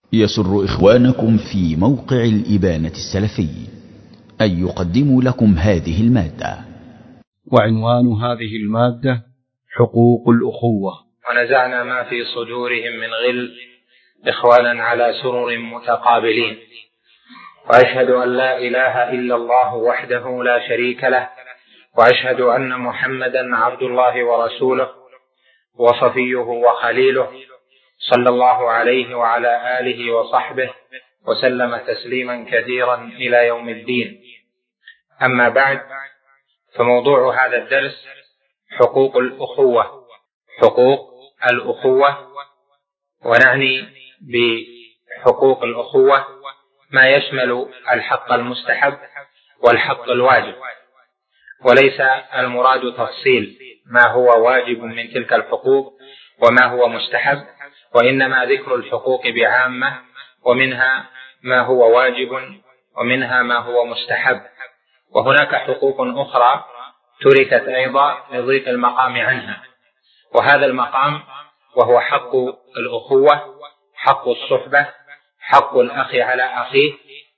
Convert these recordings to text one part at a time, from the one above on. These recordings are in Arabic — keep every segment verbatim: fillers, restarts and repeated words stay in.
يسر إخوانكم في موقع الإبانة السلفي أن يقدموا لكم هذه المادة. وعنوان هذه المادة: حقوق الأخوة. ونزعنا ما في صدورهم من غل إخوانا على سرر متقابلين، وأشهد أن لا إله إلا الله وحده لا شريك له، وأشهد أن محمدا عبد الله ورسوله وصفيه وخليله، صلى الله عليه وعلى آله وصحبه وسلم تسليما كثيرا إلى يوم الدين. أما بعد، فموضوع هذا الدرس حقوق الأخوة. حقوق الأخوة، ونعني بحقوق الأخوة ما يشمل الحق المستحب والحق الواجب، وليس المراد تفصيل ما هو واجب من تلك الحقوق وما هو مستحب، وإنما ذكر الحقوق بعامة، ومنها ما هو واجب ومنها ما هو مستحب. وهناك حقوق أخرى تركت أيضا لضيق المقام عنها، وهذا المقام وهو حق الأخوة، حق الصحبة، حق الأخ على أخيه،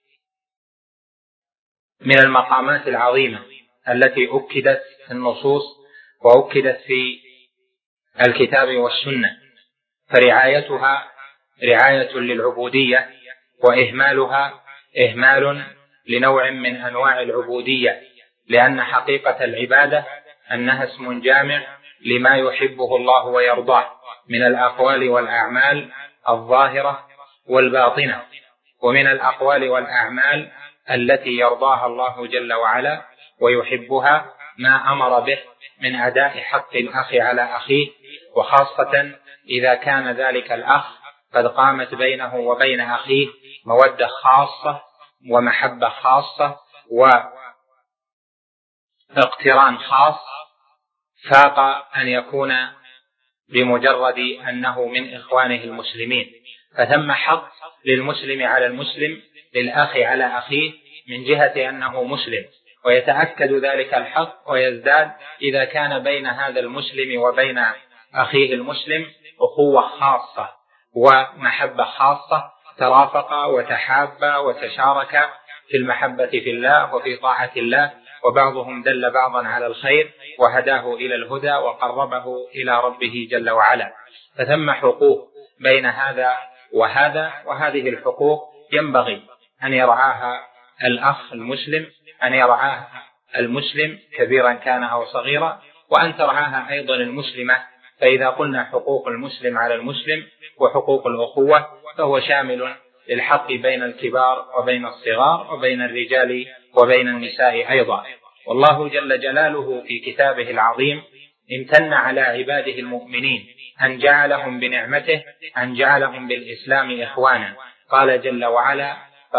من المقامات العظيمة التي أكدت في النصوص وأكدت في الكتاب والسنة، فرعايتها رعاية للعبودية، وإهمالها إهمال لنوع من أنواع العبودية، لأن حقيقة العبادة أنها اسم جامع لما يحبه الله ويرضاه من الأقوال والأعمال الظاهرة والباطنة. ومن الأقوال والأعمال التي يرضاها الله جل وعلا ويحبها ما أمر به من أداء حق الأخ على أخيه، وخاصة إذا كان ذلك الأخ قد قامت بينه وبين أخيه مودة خاصة ومحبة خاصة واقتران خاص، فاق أن يكون بمجرد أنه من إخوانه المسلمين. فثم حق للمسلم على المسلم، للأخ على أخيه، من جهة أنه مسلم، ويتأكد ذلك الحق ويزداد إذا كان بين هذا المسلم وبين أخيه المسلم أخوة خاصة ومحبة خاصة، ترافقا وتحابا وتشاركا في المحبة في الله وفي طاعة الله، وبعضهم دل بعضا على الخير وهداه إلى الهدى وقربه إلى ربه جل وعلا. فثم حقوق بين هذا وهذا، وهذه الحقوق ينبغي أن يرعاها الأخ المسلم، أن يرعاها المسلم كبيرا كان أو صغيرا، وأن ترعاها أيضا المسلمة. فإذا قلنا حقوق المسلم على المسلم وحقوق الأخوة، فهو شامل للحق بين الكبار وبين الصغار وبين الرجال وبين النساء أيضا. والله جل جلاله في كتابه العظيم امتن على عباده المؤمنين أن جعلهم بنعمته، أن جعلهم بالإسلام إخوانا. قال جل وعلا: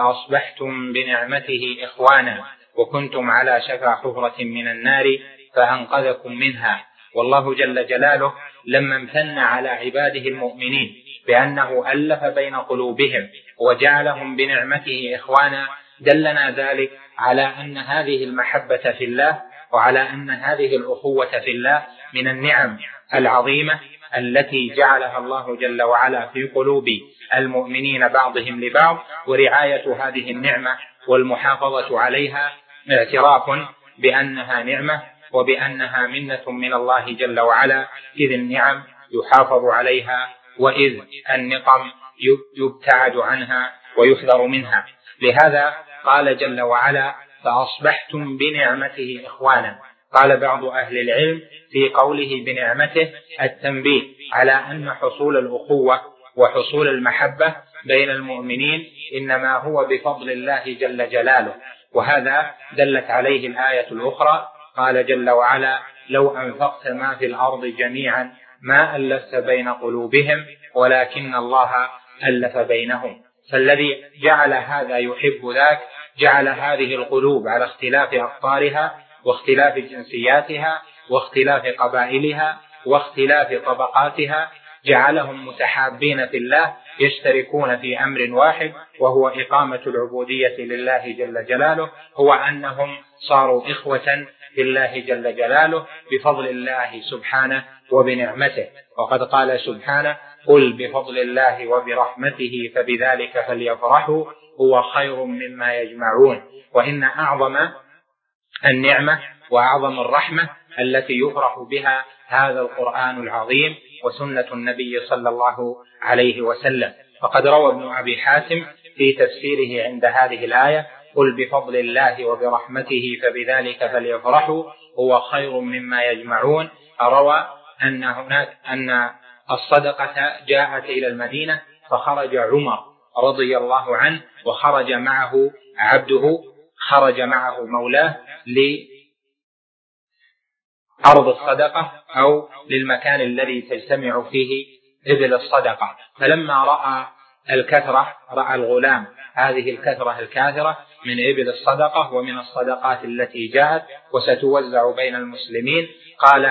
فأصبحتم بنعمته إخوانا وكنتم على شفا حفرة من النار فأنقذكم منها. والله جل جلاله لما امتن على عباده المؤمنين بأنه ألف بين قلوبهم وجعلهم بنعمته إخوانا، دلنا ذلك على أن هذه المحبة في الله وعلى أن هذه الأخوة في الله من النعم العظيمة التي جعلها الله جل وعلا في قلوب المؤمنين بعضهم لبعض. ورعاية هذه النعمة والمحافظة عليها اعتراف بأنها نعمة وبأنها منة من الله جل وعلا، إذ النعم يحافظ عليها وإذ النقم يبتعد عنها ويحذر منها. لهذا قال جل وعلا: فأصبحتم بنعمته إخوانا. قال بعض أهل العلم في قوله بنعمته التنبيه على أن حصول الأخوة وحصول المحبة بين المؤمنين إنما هو بفضل الله جل جلاله، وهذا دلت عليه الآية الأخرى. قال جل وعلا: لو أنفقت ما في الأرض جميعا ما ألفت بين قلوبهم ولكن الله ألف بينهم. فالذي جعل هذا يحب ذاك جعل هذه القلوب على اختلاف أقطارها واختلاف جنسياتها واختلاف قبائلها واختلاف طبقاتها، جعلهم متحابين في الله، يشتركون في أمر واحد وهو إقامة العبودية لله جل جلاله، هو أنهم صاروا إخوة في الله جل جلاله بفضل الله سبحانه وبنعمته. وقد قال سبحانه: قل بفضل الله وبرحمته فبذلك فليفرحوا هو خير مما يجمعون. وإن أعظم النعمة وأعظم الرحمة التي يفرح بها هذا القرآن العظيم وسنة النبي صلى الله عليه وسلم. فقد روى ابن أبي حاتم في تفسيره عند هذه الآية: قل بفضل الله وبرحمته فبذلك فليفرحوا هو خير مما يجمعون. روى أن هناك أن الصدقة جاءت إلى المدينة فخرج عمر رضي الله عنه وخرج معه عبده، خرج معه مولاه لأرض الصدقة أو للمكان الذي تجتمع فيه إبل الصدقة. فلما رأى الكثرة، رأى الغلام هذه الكثرة الكاثرة من إبل الصدقة ومن الصدقات التي جاءت وستوزع بين المسلمين، قال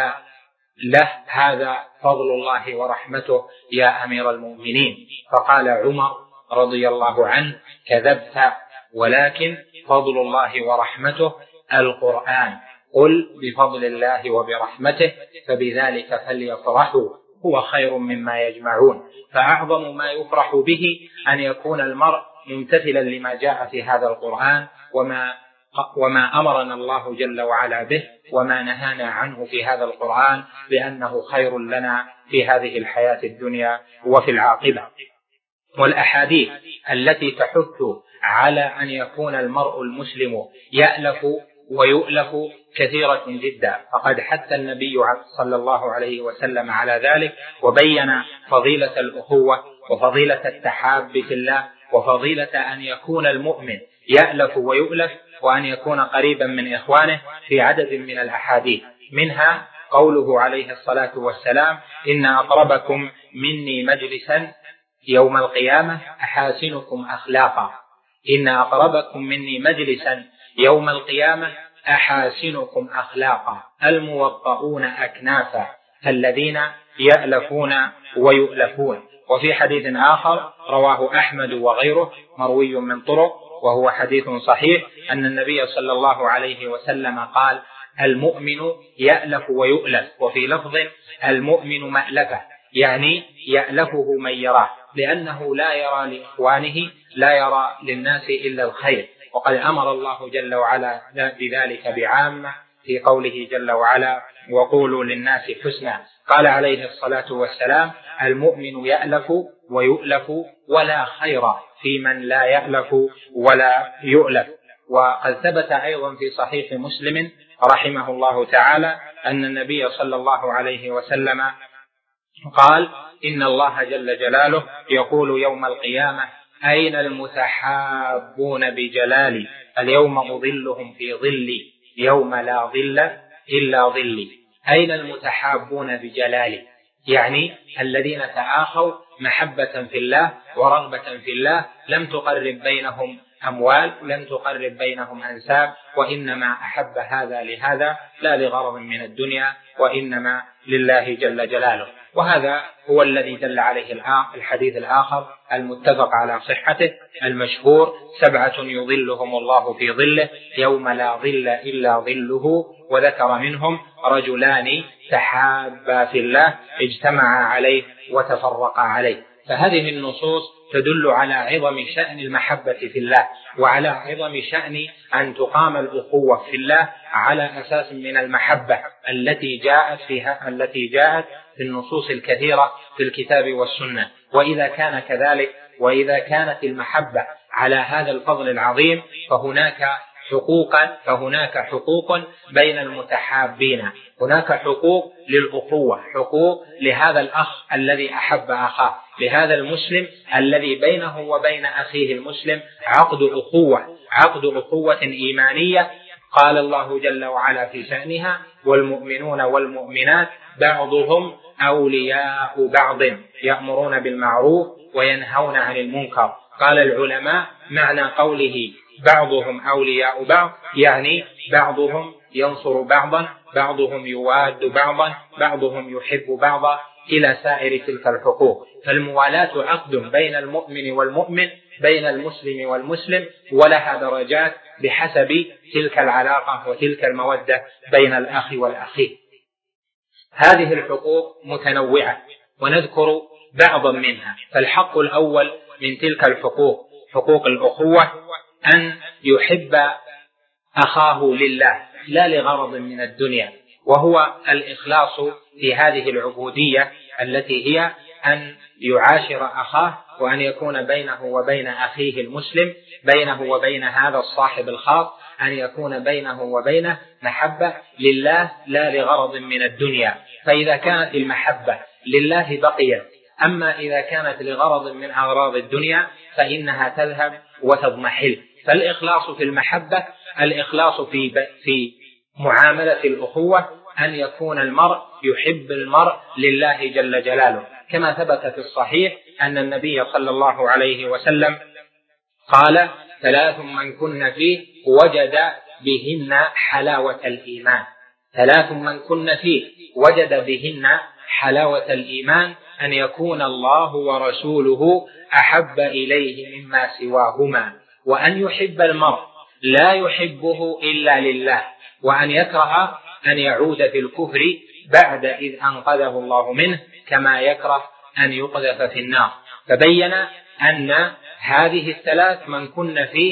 له: هذا فضل الله ورحمته يا أمير المؤمنين. فقال عمر رضي الله عنه: كذبت، ولكن فضل الله ورحمته القرآن. قل بفضل الله وبرحمته فبذلك فليفرحوا هو خير مما يجمعون. فأعظم ما يفرح به أن يكون المرء ممتثلا لما جاء في هذا القرآن وما وما أمرنا الله جل وعلا به وما نهانا عنه في هذا القرآن، لأنه خير لنا في هذه الحياة الدنيا وفي العاقبة. والأحاديث التي تحث على أن يكون المرء المسلم يألف ويؤلف كثيرة جدا، فقد حث النبي صلى الله عليه وسلم على ذلك وبين فضيلة الأخوة وفضيلة التحاب في الله وفضيلة أن يكون المؤمن يألف ويؤلف وأن يكون قريبا من إخوانه في عدد من الأحاديث. منها قوله عليه الصلاة والسلام: إن أقربكم مني مجلسا يوم القيامة أحاسنكم أخلاقا. إن أقربكم مني مجلسا يوم القيامة أحاسنكم أخلاقا الموطؤون أكنافا الذين يألفون ويؤلفون. وفي حديث آخر رواه أحمد وغيره مروي من طرق وهو حديث صحيح أن النبي صلى الله عليه وسلم قال: المؤمن يألف ويؤلف. وفي لفظ: المؤمن مألفة، يعني يألفه من يراه، لأنه لا يرى لإخوانه، لا يرى للناس إلا الخير. وقد أمر الله جل وعلا بذلك بعامة في قوله جل وعلا: وقولوا للناس حسنا. قال عليه الصلاة والسلام: المؤمن يألف ويؤلف ولا خير في من لا يألف ولا يؤلف. وقد ثبت أيضا في صحيح مسلم رحمه الله تعالى أن النبي صلى الله عليه وسلم قال: إن الله جل جلاله يقول يوم القيامة: أين المتحابون بجلالي؟ اليوم أظلهم في ظلي يوم لا ظل إلا ظلي. أين المتحابون بجلالي؟ يعني الذين تآخوا محبة في الله ورغبة في الله، لم تقرب بينهم أموال، لم تقرب بينهم أنساب، وإنما أحب هذا لهذا لا لغرض من الدنيا، وإنما لله جل جلاله. وهذا هو الذي دل عليه الحديث الآخر المتفق على صحته المشهور: سبعة يظلهم الله في ظله يوم لا ظل إلا ظله. وذكر منهم: رجلان تحابا في الله اجتمعا عليه وتفرقا عليه. فهذه النصوص تدل على عظم شأن المحبة في الله وعلى عظم شأن أن تقام الأخوة في الله على أساس من المحبة التي جاءت فيها التي جاءت في النصوص الكثيرة في الكتاب والسنة. وإذا كان كذلك، وإذا كانت المحبة على هذا الفضل العظيم، فهناك حقوقا فهناك حقوق بين المتحابين، هناك حقوق للأخوة، حقوق لهذا الأخ الذي أحب أخاه، لهذا المسلم الذي بينه وبين أخيه المسلم عقد أخوة، عقد أخوة إيمانية. قال الله جل وعلا في شأنها: والمؤمنون والمؤمنات بعضهم أولياء بعض يأمرون بالمعروف وينهون عن المنكر. قال العلماء: معنى قوله بعضهم أولياء بعض يعني بعضهم ينصر بعضا، بعضهم يواد بعضا، بعضهم يحب بعضا، إلى سائر تلك الحقوق. فالموالاة عقد بين المؤمن والمؤمن، بين المسلم والمسلم، ولها درجات بحسب تلك العلاقة وتلك المودة بين الأخ والأخي. هذه الحقوق متنوعة ونذكر بعضا منها. فالحق الأول من تلك الحقوق حقوق الأخوة أن يحب أخاه لله لا لغرض من الدنيا، وهو الإخلاص في هذه العبودية التي هي أن يعاشر أخاه، وأن يكون بينه وبين أخيه المسلم، بينه وبين هذا الصاحب الخاص، أن يكون بينه وبينه محبة لله لا لغرض من الدنيا. فإذا كانت المحبة لله بقيت، أما إذا كانت لغرض من أغراض الدنيا فإنها تذهب وتضمحل. فالإخلاص في المحبة الإخلاص في في معاملة الأخوة، أن يكون المرء يحب المرء لله جل جلاله، كما ثبت في الصحيح أن النبي صلى الله عليه وسلم قال: ثلاث من كن فيه وجد بهن حلاوة الإيمان. ثلاث من كن فيه وجد بهن حلاوة الإيمان: أن يكون الله ورسوله أحب إليه مما سواهما، وأن يحب المرء لا يحبه إلا لله، وأن يكره أن يعود في الكفر بعد إذ أنقذه الله منه، كما يكره أن يقذف في النار. فبين أن هذه الثلاث من كن فيه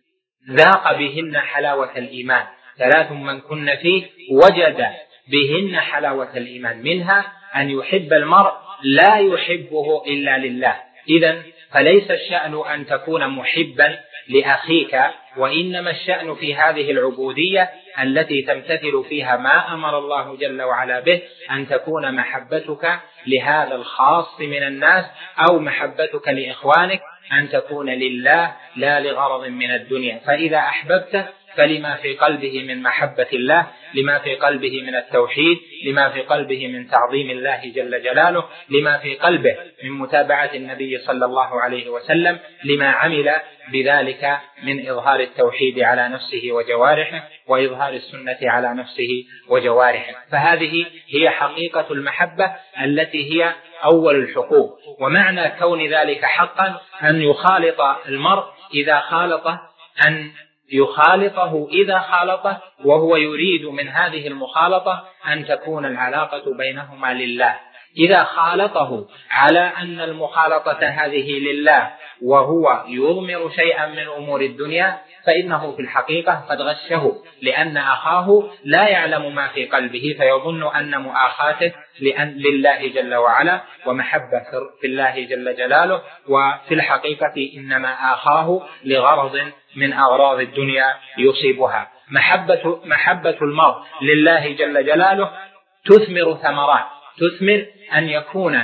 ذاق بهن حلاوة الإيمان. ثلاث من كن فيه وجد بهن حلاوة الإيمان، منها أن يحب المرء لا يحبه إلا لله. إذن فليس الشأن أن تكون محبا لأخيك، وإنما الشأن في هذه العبودية التي تمتثل فيها ما أمر الله جل وعلا به، أن تكون محبتك لهذا الخاص من الناس أو محبتك لإخوانك أن تكون لله لا لغرض من الدنيا. فإذا أحببته فلما في قلبه من محبة الله، لما في قلبه من التوحيد، لما في قلبه من تعظيم الله جل جلاله، لما في قلبه من متابعة النبي صلى الله عليه وسلم، لما عمل بذلك من إظهار التوحيد على نفسه وجوارحه، وإظهار السنة على نفسه وجوارحه. فهذه هي حقيقة المحبة التي هي أول الحقوق. ومعنى كون ذلك حقا أن يخالط المرء إذا خالطه، أن يخالطه إذا خالطه وهو يريد من هذه المخالطة أن تكون العلاقة بينهما لله. إذا خالطه على أن المخالطة هذه لله وهو يضمر شيئا من أمور الدنيا فإنه في الحقيقة قد غشه، لأن أخاه لا يعلم ما في قلبه فيظن أن مؤاخاته لأن لله جل وعلا ومحبة في الله جل جلاله، وفي الحقيقة إنما آخاه لغرض من أغراض الدنيا يصيبها. محبة, محبة المرء لله جل جلاله تثمر ثمرات، تثمر أن يكون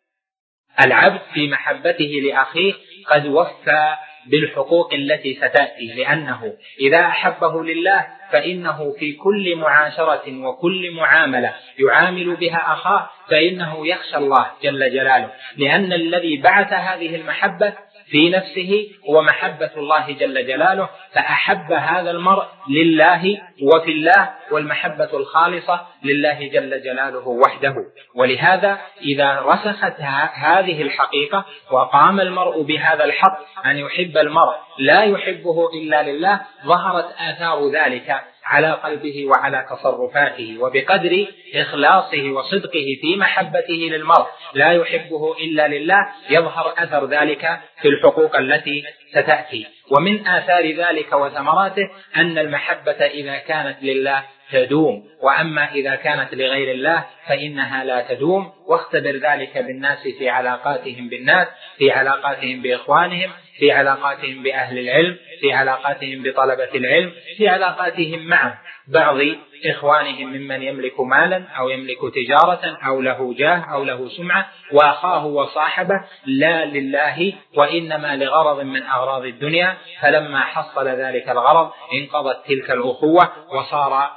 العبد في محبته لأخيه قد وفى بالحقوق التي ستأتي، لأنه إذا أحبه لله فإنه في كل معاشرة وكل معاملة يعامل بها أخاه فإنه يخشى الله جل جلاله، لأن الذي بعث هذه المحبة في نفسه هو محبة الله جل جلاله، فأحب هذا المرء لله وفي الله، والمحبة الخالصة لله جل جلاله وحده. ولهذا إذا رسخت هذه الحقيقة وقام المرء بهذا الحق أن يحب المرء لا يحبه إلا لله، ظهرت آثار ذلك على قلبه وعلى تصرفاته، وبقدر إخلاصه وصدقه في محبته للمرء لا يحبه إلا لله يظهر أثر ذلك في الحقوق التي ستأتي. ومن آثار ذلك وثمراته أن المحبة إذا كانت لله تدوم، وأما إذا كانت لغير الله فإنها لا تدوم. واختبر ذلك بالناس في علاقاتهم بالناس، في علاقاتهم بإخوانهم، في علاقاتهم بأهل العلم، في علاقاتهم بطلبة العلم، في علاقاتهم مع بعض إخوانهم ممن يملك مالا أو يملك تجارة أو له جاه أو له سمعة، وأخاه وصاحبه لا لله وإنما لغرض من أغراض الدنيا، فلما حصل ذلك الغرض انقضت تلك الأخوة وصار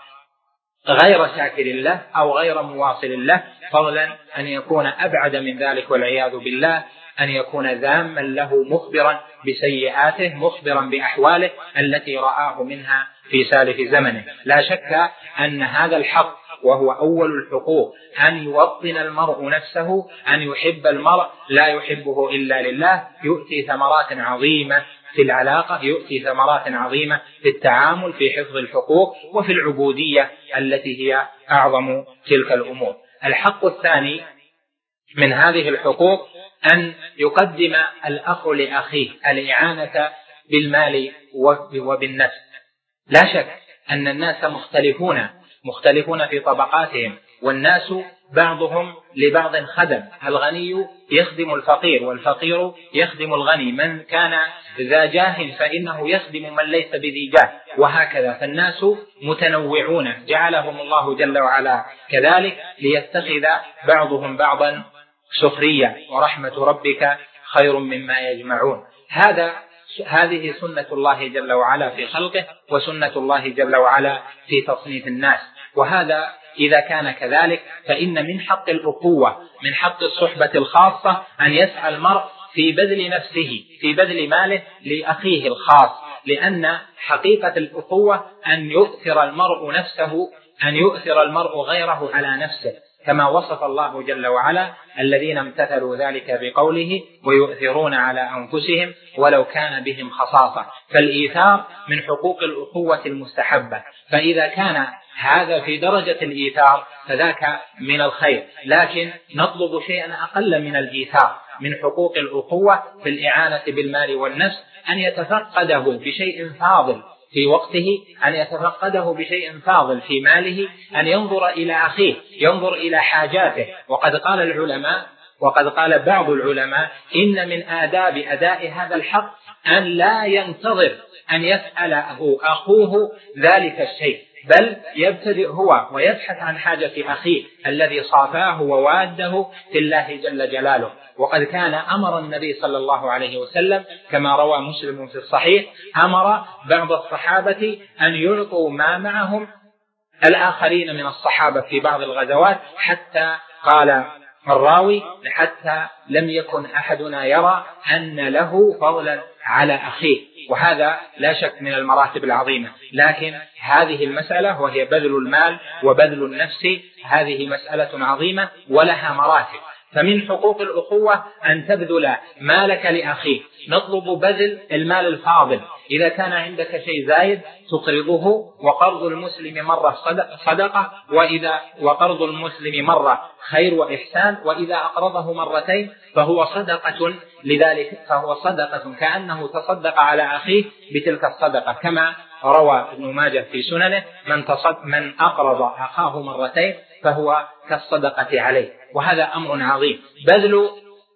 غير شاكر له أو غير مواصل له، فضلا أن يكون أبعد من ذلك والعياذ بالله، أن يكون ذاما له مخبرا بسيئاته، مخبرا بأحواله التي رآه منها في سالف زمنه. لا شك أن هذا الحق وهو أول الحقوق، أن يوطن المرء نفسه، أن يحب المرء لا يحبه إلا لله، يؤتي ثمرات عظيمة في العلاقة، يؤتي ثمرات عظيمة في التعامل، في حفظ الحقوق، وفي العبودية التي هي أعظم تلك الأمور. الحق الثاني من هذه الحقوق أن يقدم الأخ لأخيه الإعانة بالمال وبالنفس. لا شك أن الناس مختلفون مختلفون في طبقاتهم، والناس بعضهم لبعض خدم، الغني يخدم الفقير والفقير يخدم الغني، من كان ذا جاه فإنه يخدم من ليس بذي جاه، وهكذا. فالناس متنوعون جعلهم الله جل وعلا كذلك ليتخذ بعضهم بعضا سخريا، ورحمة ربك خير مما يجمعون. هذا هذه سنة الله جل وعلا في خلقه، وسنة الله جل وعلا في تصنيف الناس. وهذا إذا كان كذلك فإن من حق الأخوة، من حق الصحبة الخاصة، أن يسعى المرء في بذل نفسه، في بذل ماله لأخيه الخاص، لأن حقيقة الأخوة أن يؤثر المرء نفسه، أن يؤثر المرء غيره على نفسه، كما وصف الله جل وعلا الذين امتثلوا ذلك بقوله ويؤثرون على أنفسهم ولو كان بهم خصاصة. فالإيثار من حقوق الأخوة المستحبة، فإذا كان هذا في درجة الإيثار فذاك من الخير، لكن نطلب شيئا أقل من الإيثار من حقوق الأخوة في الإعانة بالمال والنفس، أن يتفقده بشيء فاضل في وقته، أن يتفقده بشيء فاضل في ماله، أن ينظر إلى أخيه، ينظر إلى حاجاته. وقد قال العلماء وقد قال بعض العلماء إن من آداب أداء هذا الحق أن لا ينتظر أن يسأله أخوه ذلك الشيء، بل يبتدئ هو ويبحث عن حاجة أخيه الذي صافاه وواده في الله جل جلاله. وقد كان أمر النبي صلى الله عليه وسلم كما روى مسلم في الصحيح، أمر بعض الصحابة أن يعطوا ما معهم الآخرين من الصحابة في بعض الغزوات، حتى قال الراوي حتى لم يكن أحدنا يرى أن له فضلا على أخيه. وهذا لا شك من المراتب العظيمة، لكن هذه المسألة وهي بذل المال وبذل النفس هذه مسألة عظيمة ولها مراتب. فمن حقوق الأخوة أن تبذل مالك لأخيك، نطلب بذل المال الفاضل، إذا كان عندك شيء زايد تقرضه، وقرض المسلم مرة صدقة، وإذا وقرض المسلم مرة خير وإحسان، وإذا أقرضه مرتين فهو صدقة، لذلك فهو صدقة كأنه تصدق على أخيه بتلك الصدقة، كما روى ابن ماجه في سننه من, من أقرض أخاه مرتين فهو كالصدقة عليه. وهذا أمر عظيم، بذل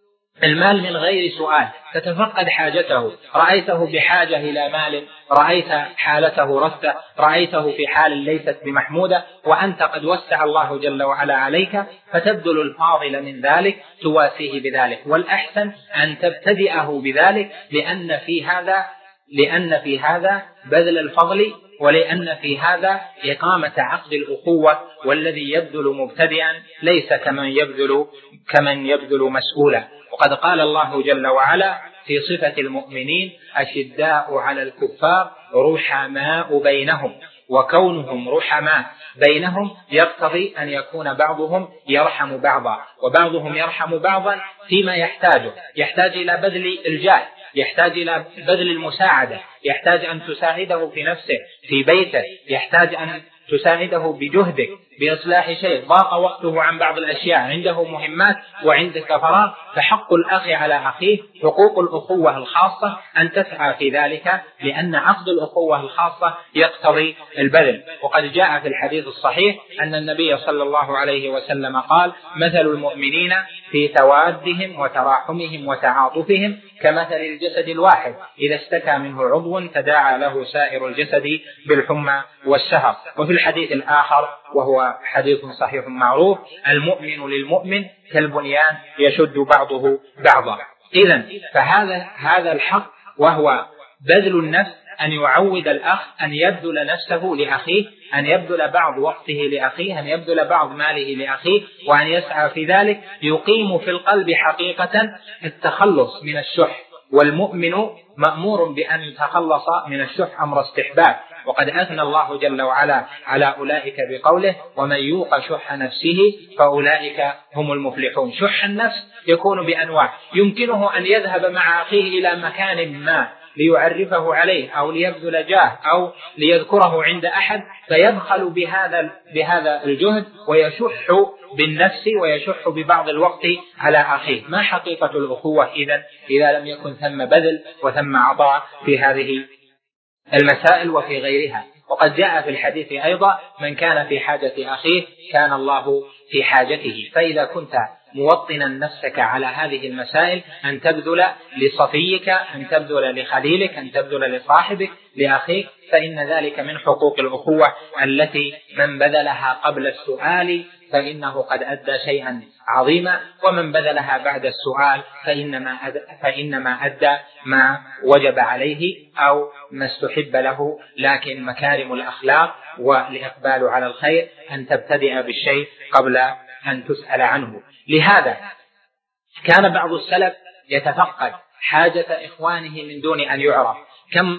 المال من غير سؤال، تتفقد حاجته، رأيته بحاجة إلى مال، رأيت حالته رثة، رأيته في حال ليست بمحمودة، وأنت قد وسع الله جل وعلا عليك، فتبذل الفاضل من ذلك تواسيه بذلك. والأحسن أن تبتدئه بذلك، لأن في هذا لأن في هذا بذل الفضل، ولأن في هذا إقامة عقد الأخوة، والذي يبذل مبتدئا ليس كمن يبذل كمن يبذل مسؤولا. وقد قال الله جل وعلا في صفة المؤمنين أشداء على الكفار رحماء بينهم، وكونهم رحماء بينهم يقتضي أن يكون بعضهم يرحم بعضا، وبعضهم يرحم بعضا فيما يحتاجه، يحتاج إلى بذل الجاه، يحتاج إلى بذل المساعدة، يحتاج أن تساعده في نفسه في بيته، يحتاج أن تساعده بجهدك بإصلاح شيء، ضاق وقته عن بعض الأشياء، عنده مهمات وعندك فراغ، فحق الأخ على أخيه حقوق الأخوة الخاصة أن تسعى في ذلك، لأن عقد الأخوة الخاصة يقتضي البذل. وقد جاء في الحديث الصحيح أن النبي صلى الله عليه وسلم قال مثل المؤمنين في توادهم وتراحمهم وتعاطفهم كمثل الجسد الواحد إذا اشتكى منه عضو تداعى له سائر الجسد بالحمى والسهر. وفي الحديث الآخر وهو حديث صحيح معروف المؤمن للمؤمن كالبنيان يشد بعضه بعضا. إذن فهذا هذا الحق وهو بذل النفس، أن يعود الأخ أن يبذل نفسه لأخيه، أن يبذل بعض وقته لأخيه، أن يبذل بعض ماله لأخيه، وأن يسعى في ذلك يقيم في القلب حقيقة التخلص من الشح. والمؤمن مأمور بأن يتخلص من الشح أمر استحباب، وقد أثنى الله جل وعلا على أولئك بقوله ومن يوق شح نفسه فأولئك هم المفلحون. شح النفس يكون بأنواع، يمكنه أن يذهب مع أخيه إلى مكان ما ليعرفه عليه أو ليبذل جاه أو ليذكره عند أحد، فيبخل بهذا بهذا الجهد ويشح بالنفس ويشح ببعض الوقت على أخيه. ما حقيقة الأخوة إذن إذا لم يكن ثم بذل وثم عطاء في هذه المسائل وفي غيرها؟ وقد جاء في الحديث أيضا من كان في حاجة أخيه كان الله في حاجته. فإذا كنت موطنا نفسك على هذه المسائل، أن تبذل لصفيك، أن تبذل لخليلك، أن تبذل لصاحبك، لأخيك، فإن ذلك من حقوق الأخوة التي من بذلها قبل السؤال فإنه قد أدى شيئا عظيما، ومن بذلها بعد السؤال فإنما أدى, فإنما أدى ما وجب عليه أو ما استحب له. لكن مكارم الأخلاق والإقبال على الخير أن تبتدئ بالشيء قبل أن تسأل عنه. لهذا كان بعض السلف يتفقد حاجة إخوانه من دون أن يعرف. كم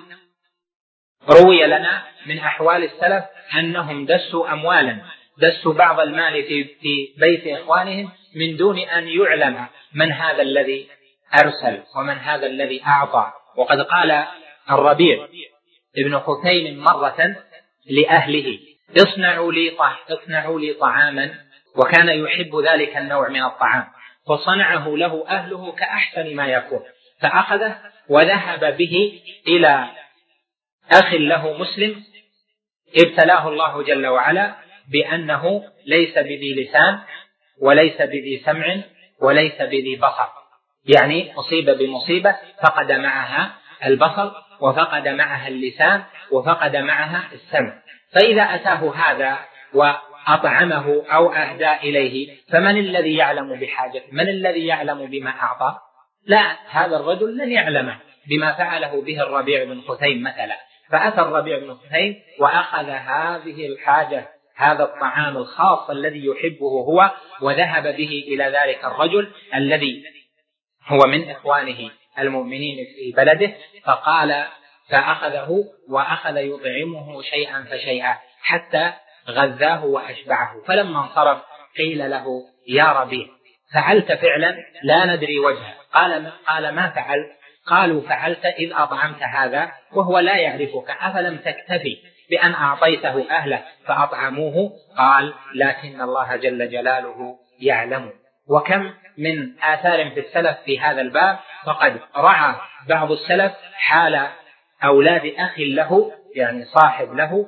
روي لنا من أحوال السلف أنهم دسوا أموالا، دسوا بعض المال في, في بيت إخوانهم من دون أن يعلم من هذا الذي أرسل ومن هذا الذي أعطى. وقد قال الربيع ابن خثيم مرة لأهله اصنعوا لي, اصنعوا لي طعاما، وكان يحب ذلك النوع من الطعام، فصنعه له أهله كأحسن ما يكون، فأخذه وذهب به إلى أخ له مسلم ابتلاه الله جل وعلا بأنه ليس بذي لسان وليس بذي سمع وليس بذي بصر، يعني أصيب بمصيبة فقد معها البصر وفقد معها اللسان وفقد معها السمع. فإذا أتاه هذا وأطعمه أو أهدى إليه فمن الذي يعلم بحاجته؟ من الذي يعلم بما أعطى؟ لا، هذا الرجل لن يعلم بما فعله به الربيع بن خثيم مثلا. فأتى الربيع بن خثيم وأخذ هذه الحاجة، هذا الطعام الخاص الذي يحبه هو، وذهب به إلى ذلك الرجل الذي هو من إخوانه المؤمنين في بلده، فقال فأخذه وأخذ يطعمه شيئا فشيئا حتى غذاه وأشبعه. فلما انصرف قيل له يا ربيع فعلت فعلا لا ندري وجهه. قال قال ما فعلت؟ قالوا فعلت إذ أطعمت هذا وهو لا يعرفك، أفلم تكتفي بأن أعطيته أهله فأطعموه؟ قال لكن الله جل جلاله يعلم. وكم من آثار في السلف في هذا الباب، فقد رعى بعض السلف حال أولاد أخ له، يعني صاحب له،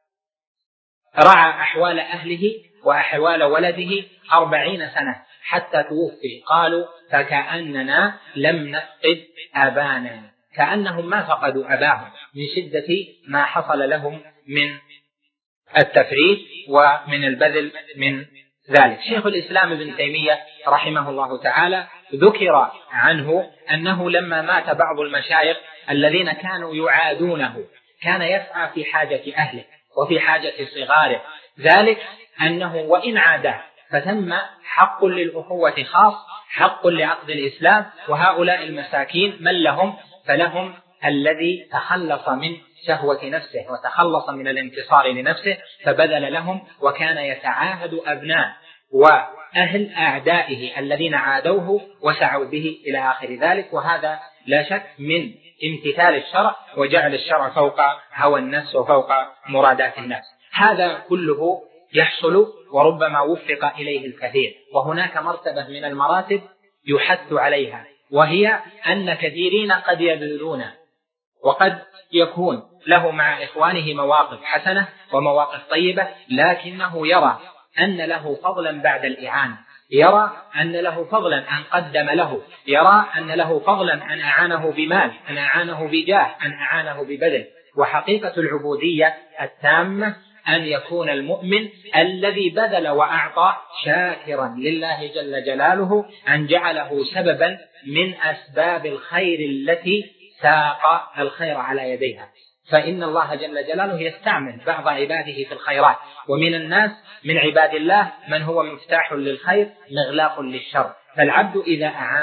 رعى أحوال أهله وأحوال ولده أربعين سنة حتى توفي. قالوا فكأننا لم نفقد أبانا، كأنهم ما فقدوا أباهم من شدة ما حصل لهم من التفريط ومن البذل من ذلك. شيخ الإسلام ابن تيمية رحمه الله تعالى ذكر عنه أنه لما مات بعض المشايخ الذين كانوا يعادونه كان يسعى في حاجة أهله وفي حاجة صغاره، ذلك أنه وإن عاده فثم حق للأخوة خاص، حق لعقد الإسلام، وهؤلاء المساكين من لهم؟ فلهم الذي تخلص من شهوة نفسه وتخلص من الانتصار لنفسه فبذل لهم، وكان يتعاهد أبناء وأهل أعدائه الذين عادوه وسعوا به إلى آخر ذلك. وهذا لا شك من امتثال الشرع وجعل الشرع فوق هوى النفس وفوق مرادات النفس. هذا كله يحصل وربما وفق إليه الكثير. وهناك مرتبة من المراتب يحث عليها، وهي أن كثيرين قد يبذلون وقد يكون له مع إخوانه مواقف حسنة ومواقف طيبة، لكنه يرى أن له فضلا بعد الإعانة، يرى أن له فضلا أن قدم له، يرى أن له فضلا أن أعانه بمال، أن أعانه بجاه، أن أعانه ببذل. وحقيقة العبودية التامة أن يكون المؤمن الذي بذل وأعطى شاكرا لله جل جلاله أن جعله سببا من أسباب الخير التي ساق الخير على يديها. فإن الله جل جلاله يستعمل بعض عباده في الخيرات، ومن الناس من عباد الله من هو مفتاح للخير مغلاق للشر. فالعبد إذا أعان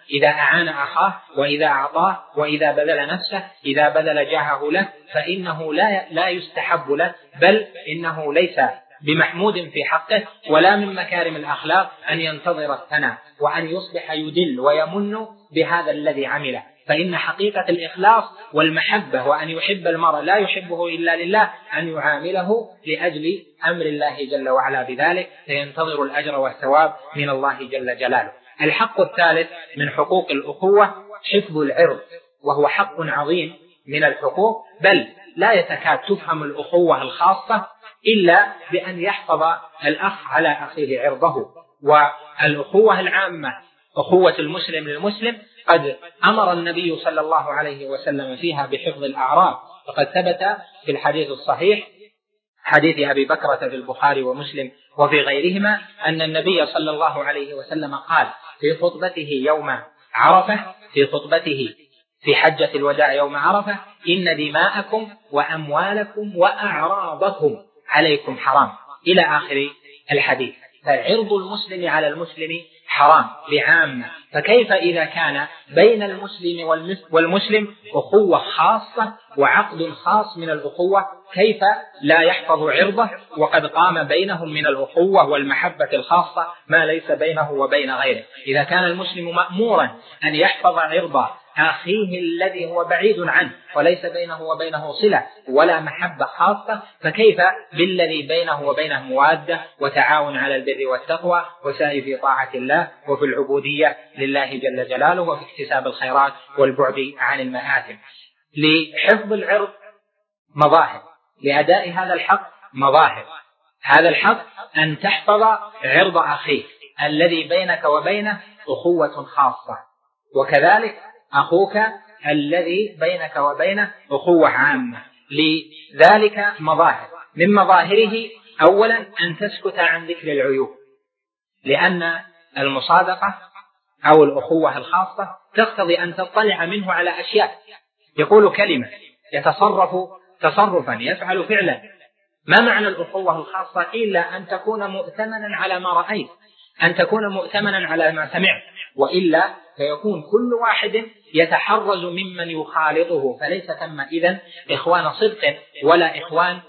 إذا أعان أخاه، وإذا أعطاه، وإذا بذل نفسه، إذا بذل جاهه له، فإنه لا لا يستحب له، بل إنه ليس بمحمود في حقه، ولا من مكارم الأخلاق أن ينتظر الثناء وأن يصبح يدل ويمن بهذا الذي عمله. فإن حقيقة الإخلاص والمحبة وأن يحب المرء لا يحبه إلا لله أن يعامله لأجل أمر الله جل وعلا بذلك، فينتظر الأجر والثواب من الله جل جلاله. الحق الثالث من حقوق الأخوة حفظ العرض، وهو حق عظيم من الحقوق، بل لا يتكاد تفهم الأخوة الخاصة إلا بأن يحفظ الأخ على أخيه عرضه. والأخوة العامة أخوة المسلم للمسلم قد أمر النبي صلى الله عليه وسلم فيها بحفظ الأعراض، وقد ثبت في الحديث الصحيح حديث أبي بكرة في البخاري ومسلم وفي غيرهما أن النبي صلى الله عليه وسلم قال في خطبته يوم عرفة في خطبته في حجة الوداع يوم عرفة: إن دماءكم وأموالكم وأعراضكم عليكم حرام، إلى آخر الحديث. فعرض المسلم على المسلم حرام بعامة، فكيف إذا كان بين المسلم والمسلم أخوة خاصة وعقد خاص من الأخوة، كيف لا يحفظ عرضه وقد قام بينهم من الأخوة والمحبة الخاصة ما ليس بينه وبين غيره؟ إذا كان المسلم مأمورا أن يحفظ عرض أخيه الذي هو بعيد عنه وليس بينه وبينه صلة ولا محبة خاصة، فكيف بالذي بينه وبينه موادة وتعاون على البر والتقوى وسعي في طاعة الله وفي العبودية لله جل جلاله وفي اكتساب الخيرات والبعد عن المآثم. لحفظ العرض مظاهر، لأداء هذا الحق مظاهر. هذا الحق أن تحفظ عرض أخيك الذي بينك وبينه أخوة خاصة، وكذلك أخوك الذي بينك وبينه أخوة عامة. لذلك مظاهر، من مظاهره أولا أن تسكت عن ذكر العيوب، لأن المصادقة أو الأخوة الخاصة تقتضي أن تطلع منه على أشياء. يقول كلمة، يتصرف تصرفا، يفعل فعلا. ما معنى الأخوة الخاصة إلا أن تكون مؤتمنا على ما رأيت، أن تكون مؤتمنا على ما سمعت، وإلا فيكون كل واحد يتحرز ممن يخالطه، فليس ثم إذن إخوان صدق ولا إخوان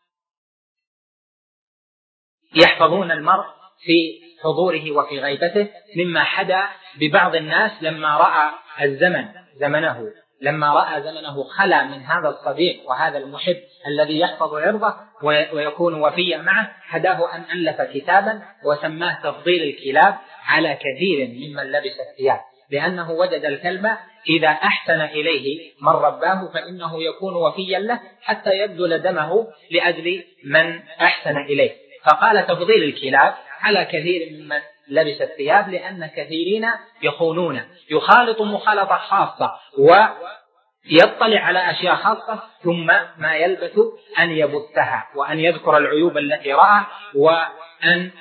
يحفظون المرء في حضوره وفي غيبته، مما حدا ببعض الناس لما رأى الزمن زمنه لما رأى زمنه خلا من هذا الصديق وهذا المحب الذي يحفظ عرضه ويكون وفيا معه، حداه أن ألف كتابا وسماه تفضيل الكلاب على كثير ممن لبس الثياب، لأنه وجد الكلب إذا أحسن إليه من رباه فإنه يكون وفيا له حتى يبذل دمه لأجل من أحسن إليه. فقال تفضيل الكلاب على كثير ممن لبس الثياب، لأن كثيرين يخونون، يخالط مخالطة خاصة ويطلع على أشياء خاصة، ثم ما يلبث أن يبثها وأن يذكر العيوب التي رأى وأن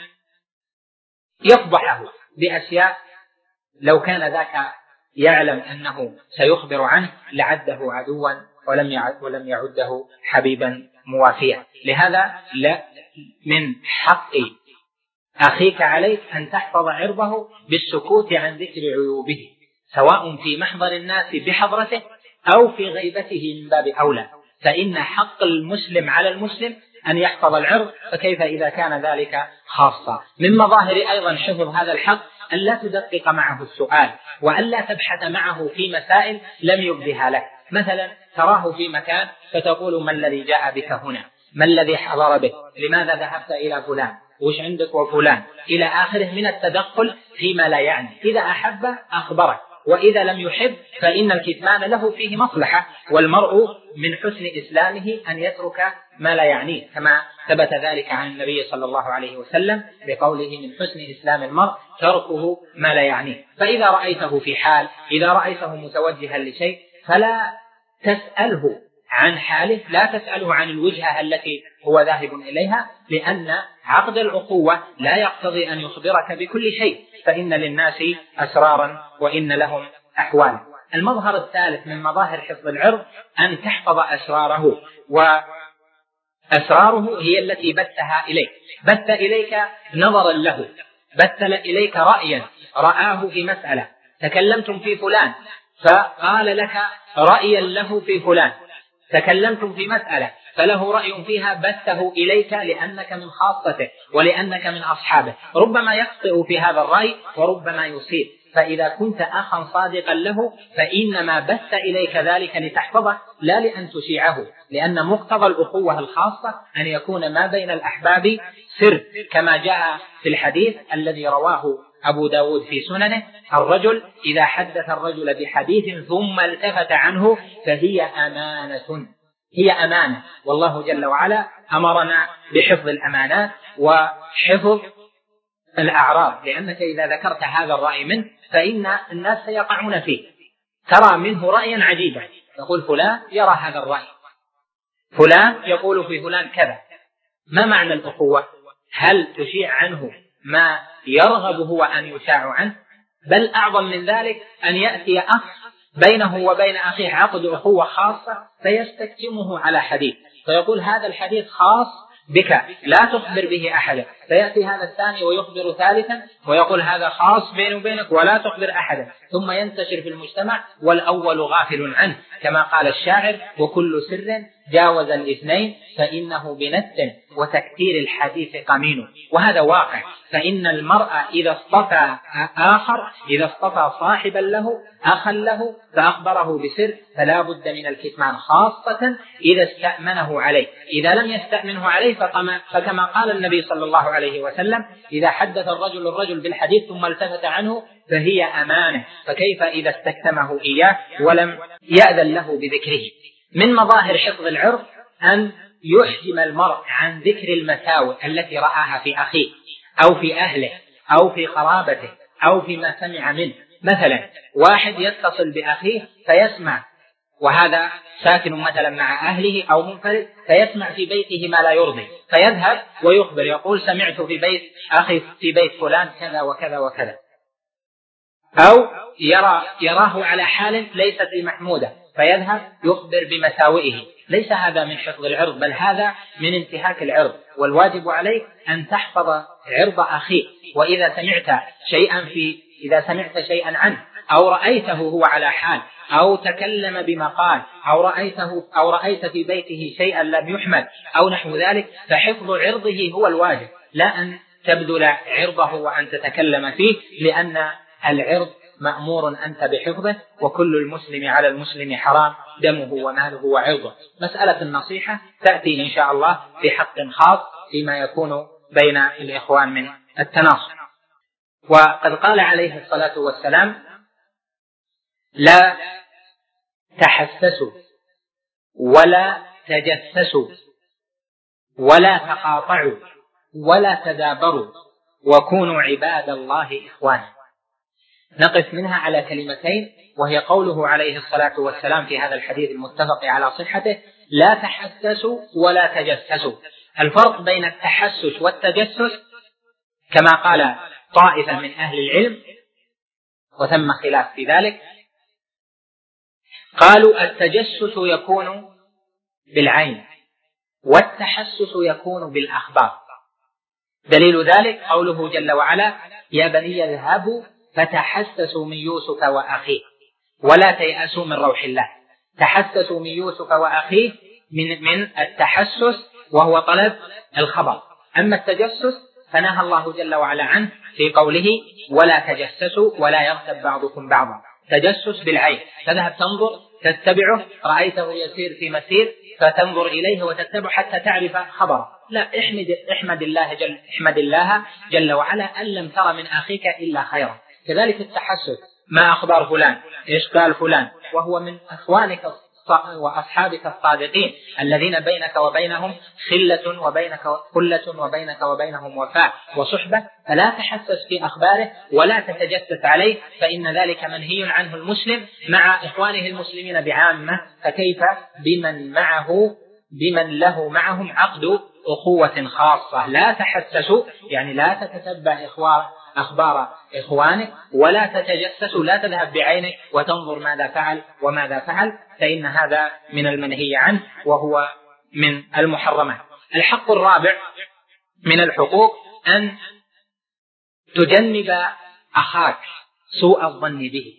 يفضحه بأشياء لو كان ذاك يعلم أنه سيخبر عنه لعده عدوا ولم يعده حبيبا موافيا. لهذا لا من حق أخيك عليك أن تحفظ عرضه بالسكوت عن ذكر عيوبه، سواء في محضر الناس بحضرته أو في غيبته من باب أولى، فإن حق المسلم على المسلم أن يحفظ العرض، فكيف إذا كان ذلك خاصة. من مظاهر أيضا حفظ هذا الحق أن لا تدقق معه السؤال، وأن لا تبحث معه في مسائل لم يبدها لك. مثلا تراه في مكان فتقول: ما الذي جاء بك هنا؟ ما الذي حضر بك؟ لماذا ذهبت إلى فلان؟ وش عندك وفلان؟ إلى آخره من التدخل فيما لا يعني. إذا أحب أخبرك، وإذا لم يحب فإن الكتمان له فيه مصلحة، والمرء من حسن إسلامه أن يترك ما لا يعنيه، كما ثبت ذلك عن النبي صلى الله عليه وسلم بقوله: من حسن إسلام المرء تركه ما لا يعنيه. فإذا رأيته في حال، إذا رأيته متوجها لشيء، فلا تسأله عن حاله، لا تسأله عن الوجهة التي هو ذاهب إليها، لأن عقد الأخوة لا يقتضي أن يخبرك بكل شيء، فإن للناس أسرارا وإن لهم أحوالا. المظهر الثالث من مظاهر حفظ العرض أن تحفظ أسراره، وأسراره هي التي بثها إليك، بث إليك نظرا له، بث إليك رأيا رآه في مسألة، تكلمتم في فلان فقال لك رأيا له في فلان، تكلمتم في مسألة فله رأي فيها بثه إليك لأنك من خاصته ولأنك من أصحابه، ربما يخطئ في هذا الرأي وربما يصيب، فإذا كنت أخا صادقا له فإنما بث إليك ذلك لتحفظه لا لأن تشيعه، لأن مقتضى الأخوة الخاصة أن يكون ما بين الأحباب سر، كما جاء في الحديث الذي رواه أبو داود في سننه: الرجل إذا حدث الرجل بحديث ثم التفت عنه فهي أمانة، هي أمانة. والله جل وعلا أمرنا بحفظ الأمانات وحفظ الأعراض، لأنك إذا ذكرت هذا الرأي منه فإن الناس سيقعون فيه. ترى منه رأيا عجيبا، يقول فلان يرى هذا الرأي، فلان يقول في فلان كذا. ما معنى الأخوة؟ هل تشيع عنه ما يرغب هو أن يشاع عنه؟ بل أعظم من ذلك أن يأتي أخ بينه وبين أخيه عقد أخوة خاصة فيستكتمه على حديث، فيقول هذا الحديث خاص بك لا تخبر به أحدا، فيأتي هذا الثاني ويخبر ثالثا ويقول هذا خاص بيني وبينك ولا تخبر أحدا، ثم ينتشر في المجتمع والأول غافل عنه، كما قال الشاعر: وكل سر جاوز الاثنين فإنه بنت وتكثير الحديث قمين. وهذا واقع، فإن المرء إذا اصطفى آخر، إذا اصطفى صاحبا له أخا له فأخبره بسر فلا بد من الكتمان، خاصة إذا استأمنه عليه. إذا لم يستأمنه عليه فكما قال النبي صلى الله عليه وسلم: إذا حدث الرجل الرجل بالحديث ثم التفت عنه فهي أمانة، فكيف إذا استكتمه إياه ولم يأذن له بذكره؟ من مظاهر حفظ العرض أن يحجم المرء عن ذكر المساوئ التي رآها في أخيه أو في أهله أو في قرابته أو فيما سمع منه. مثلا واحد يتصل بأخيه فيسمع، وهذا ساكن مثلا مع أهله أو منفرد، فيسمع في بيته ما لا يرضي فيذهب ويخبر، يقول سمعت في بيت أخي في بيت فلان كذا وكذا وكذا، أو يرى يراه على حال ليست بمحمودة فيذهب يخبر بمساوئه. ليس هذا من حفظ العرض، بل هذا من انتهاك العرض، والواجب عليك أن تحفظ عرض أخيك. وإذا سمعت شيئا في إذا سمعت شيئا عنه أو رأيته هو على حال أو تكلم بمقال أو رأيته أو رأيت في بيته شيئا لم يحمد أو نحو ذلك، فحفظ عرضه هو الواجب، لا أن تبذل عرضه وأن تتكلم فيه، لأن العرض مأمور أنت بحفظه، وكل المسلم على المسلم حرام دمه وماله وعرضه. مسألة النصيحة تأتي إن شاء الله في حق خاص فيما يكون بين الإخوان من التناصح. وقد قال عليه الصلاة والسلام: لا تحسسوا ولا تجسسوا ولا تقاطعوا ولا تدابروا وكونوا عباد الله إخوانا. نقف منها على كلمتين، وهي قوله عليه الصلاة والسلام في هذا الحديث المتفق على صحته: لا تحسسوا ولا تجسسوا. الفرق بين التحسس والتجسس كما قال طائفة من أهل العلم وثم خلاف في ذلك، قالوا التجسس يكون بالعين والتحسس يكون بالأخبار. دليل ذلك قوله جل وعلا: يا بني اذهبوا فتحسسوا من يوسف وأخيه ولا تيأسوا من روح الله. تحسسوا من يوسف وأخيه من, من التحسس وهو طلب الخبر. أما التجسس فنهى الله جل وعلا عنه في قوله: ولا تجسسوا ولا يغتب بعضكم بعضا. تجسس بالعين، تذهب تنظر تتبعه، رأيته يسير في مسير فتنظر إليه وتتبع حتى تعرف خبره. لا، احمد, احمد, الله جل احمد الله جل وعلا أن لم تر من أخيك إلا خيرا. كذلك التحسس: ما أخبار فلان، إيش قال فلان، وهو من أخوانك وأصحابك الصادقين الذين بينك وبينهم خلة وبينك خلة وبينك وبينهم وفاء وصحبة، فلا تحسس في أخباره ولا تتجسس عليه، فإن ذلك منهي عنه المسلم مع إخوانه المسلمين بعامة، فكيف بمن معه بمن له معهم عقد أخوة خاصة. لا تحسسوا يعني لا تتتبع إخوان أخبار إخوانك ولا تتجسسوا، لا تذهب بعينك وتنظر ماذا فعل وماذا فعل، فإن هذا من المنهي عنه وهو من المحرمات. الحق الرابع من الحقوق أن تجنب أخاك سوء الظن به،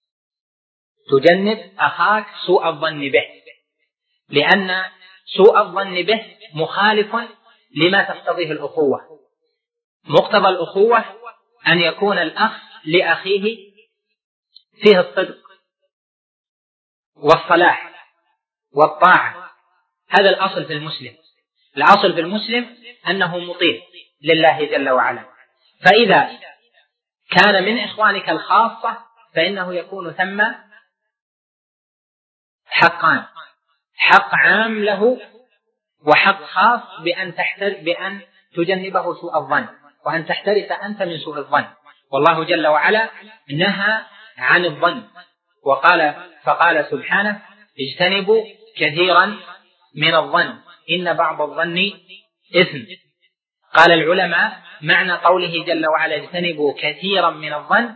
تجنب أخاك سوء الظن به، لأن سوء الظن به مخالف لما تقتضيه الأخوة. مقتضى الأخوة أن يكون الأخ لأخيه فيه الصدق والصلاح والطاعة، هذا الأصل في المسلم. الأصل في المسلم أنه مطيع لله جل وعلا، فإذا كان من إخوانك الخاصة فإنه يكون ثم حقان: حق عام له وحق خاص بأن تحتر بأن تجنبه سوء الظن، وأن تحترس أنت من سوء الظن. والله جل وعلا نهى عن الظن وقال فقال سبحانه: اجتنبوا كثيرا من الظن إن بعض الظن إثم. قال العلماء: معنى قوله جل وعلا اجتنبوا كثيرا من الظن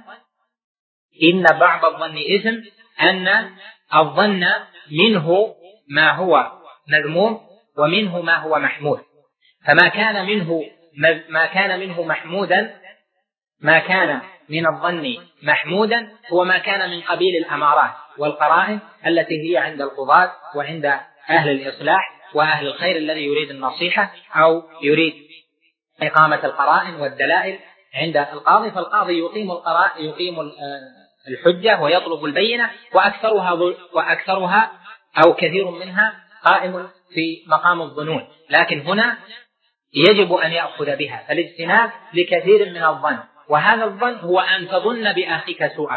إن بعض الظن إثم أن الظن منه ما هو مذموم ومنه ما هو محمود، فما كان منه ما كان منه محمودا ما كان من الظن محمودا هو ما كان من قبيل الأمارات والقرائن التي هي عند القضاة وعند أهل الإصلاح وأهل الخير الذي يريد النصيحة أو يريد إقامة القرائن والدلائل عند القاضي، فالقاضي يقيم القرائن يقيم الحجة ويطلب البينة، وأكثرها وأكثرها أو كثير منها قائم في مقام الظنون، لكن هنا يجب أن يأخذ بها، فالاجتناب لكثير من الظن. وهذا الظن هو أن تظن بأخيك سوءا،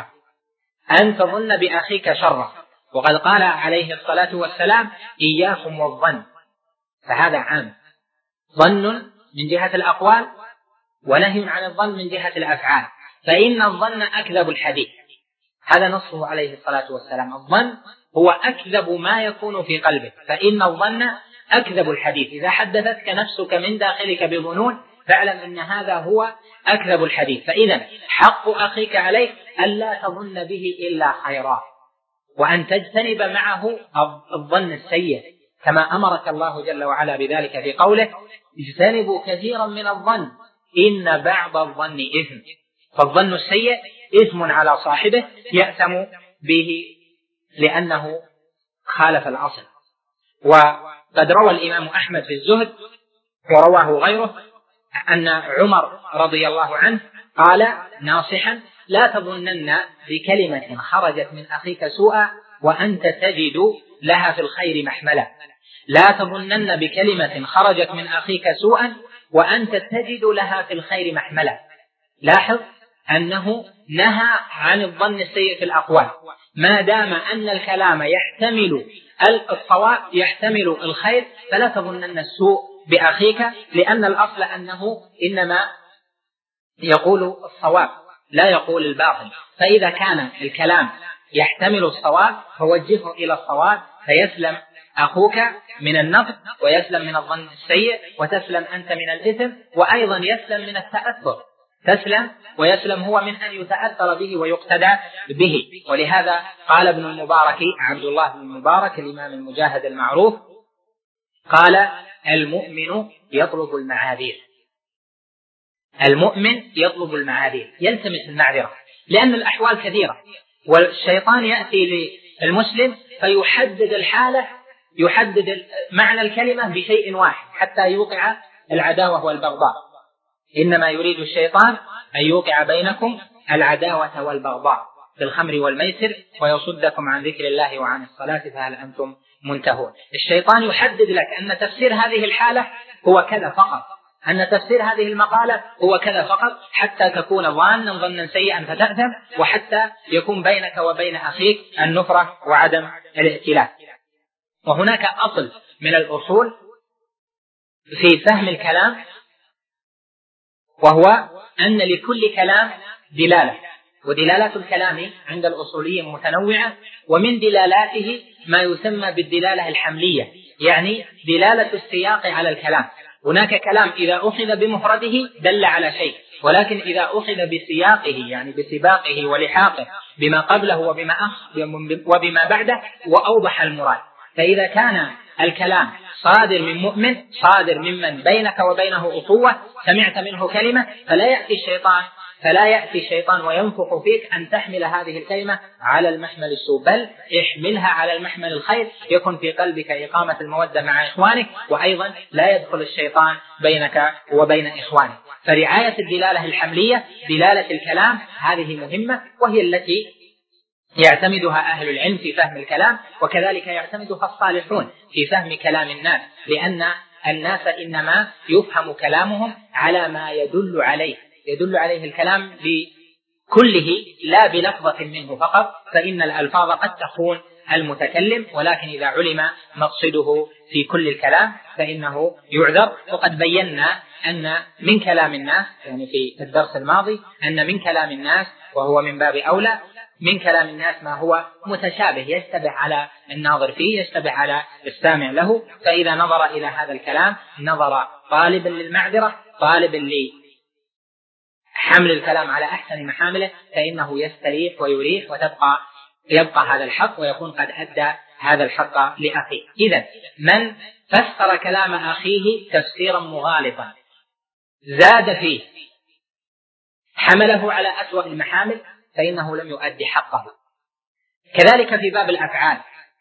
أن تظن بأخيك شرا، وقد قال عليه الصلاة والسلام: إياكم والظن. فهذا عام، ظن من جهة الأقوال ونهي عن الظن من جهة الأفعال، فإن الظن أكذب الحديث، هذا نصه عليه الصلاة والسلام: الظن هو أكذب ما يكون في قلبك، فإن الظن أكذب الحديث. إذا حدثتك نفسك من داخلك بظنون فاعلم أن هذا هو أكذب الحديث. فإذا حق أخيك عليك ألا تظن به إلا خيرا، وأن تجتنب معه الظن السيء، كما أمرك الله جل وعلا بذلك في قوله: اجتنبوا كثيرا من الظن إن بعض الظن إثم. فالظن السيء إثم على صاحبه يأثم به لأنه خالف الأصل. وقد روى الإمام أحمد في الزهد ورواه غيره أن عمر رضي الله عنه قال ناصحا: لا تظنن بكلمة خرجت من أخيك سوءا وأنت تجد لها في الخير محملا. لا تظنن بكلمة خرجت من أخيك سوءا وأنت تجد لها في الخير محملا. لاحظ أنه نهى عن الظن السيء في الأقوال، ما دام أن الكلام يحتمل الصواب يحتمل الخير فلا تظنن السوء بأخيك، لأن الأصل أنه إنما يقول الصواب لا يقول الباطل، فإذا كان الكلام يحتمل الصواب فوجهه إلى الصواب فيسلم أخوك من النقد ويسلم من الظن السيء وتسلم أنت من الإثم، وأيضا يسلم من التأثر، تسلم ويسلم هو من أن يتأثر به ويقتدى به. ولهذا قال ابن المبارك عبد الله بن المبارك الإمام المجاهد المعروف قال: المؤمن يطلب المعاذير. المؤمن يطلب المعاذير، يلتمس المعذرة، لأن الأحوال كثيرة، والشيطان يأتي للمسلم فيحدد الحالة، يحدد معنى الكلمة بشيء واحد حتى يوقع العداوة والبغضاء. إنما يريد الشيطان أن يوقع بينكم العداوة والبغضاء في الخمر والميسر ويصدكم عن ذكر الله وعن الصلاة فهل أنتم منتهون. الشيطان يحدد لك أن تفسير هذه الحالة هو كذا فقط، أن تفسير هذه المقالة هو كذا فقط، حتى تكون ظانا ظنا سيئا فتأثم، وحتى يكون بينك وبين أخيك النفرة وعدم الائتلاف. وهناك أصل من الأصول في فهم الكلام، وهو أن لكل كلام دلالة، ودلالات الكلام عند الأصوليين متنوعة، ومن دلالاته ما يسمى بالدلالة الحملية، يعني دلالة السياق على الكلام. هناك كلام إذا أخذ بمفرده دل على شيء، ولكن إذا أخذ بسياقه يعني بسباقه ولحاقه بما قبله وبما, أخ وبما بعده وأوضح المراد. فإذا كان الكلام صادر من مؤمن، صادر ممن بينك وبينه أخوة، سمعت منه كلمة، فلا يأتي الشيطان فلا يأتي الشيطان وينفخ فيك أن تحمل هذه الكلمة على المحمل السوء، بل احملها على المحمل الخير، يكن في قلبك إقامة المودة مع إخوانك، وأيضا لا يدخل الشيطان بينك وبين إخوانك. فرعاية الدلالة الحملية، دلالة الكلام، هذه مهمة، وهي التي يعتمدها أهل العلم في فهم الكلام، وكذلك يعتمدها الصالحون في فهم كلام الناس، لأن الناس إنما يفهم كلامهم على ما يدل عليه، يدل عليه الكلام بكله لا بلفظة منه فقط، فإن الألفاظ قد تخون المتكلم، ولكن إذا علم مقصده في كل الكلام فإنه يعذر. وقد بينا أن من كلام الناس، يعني في الدرس الماضي، أن من كلام الناس، وهو من باب أولى، من كلام الناس ما هو متشابه يشتبه على الناظر فيه، يشتبه على السامع له، فإذا نظر إلى هذا الكلام نظر طالبا للمعذرة، طالبا لحمل الكلام على أحسن محامله، فإنه يستريح ويريح، وتبقى يبقى هذا الحق، ويكون قد أدى هذا الحق لأخيه. إذن من فسر كلام أخيه تفسيرا مغالطا زاد فيه، حمله على أسوأ المحامل، فإنه لم يؤدي حقه. كذلك في باب الأفعال،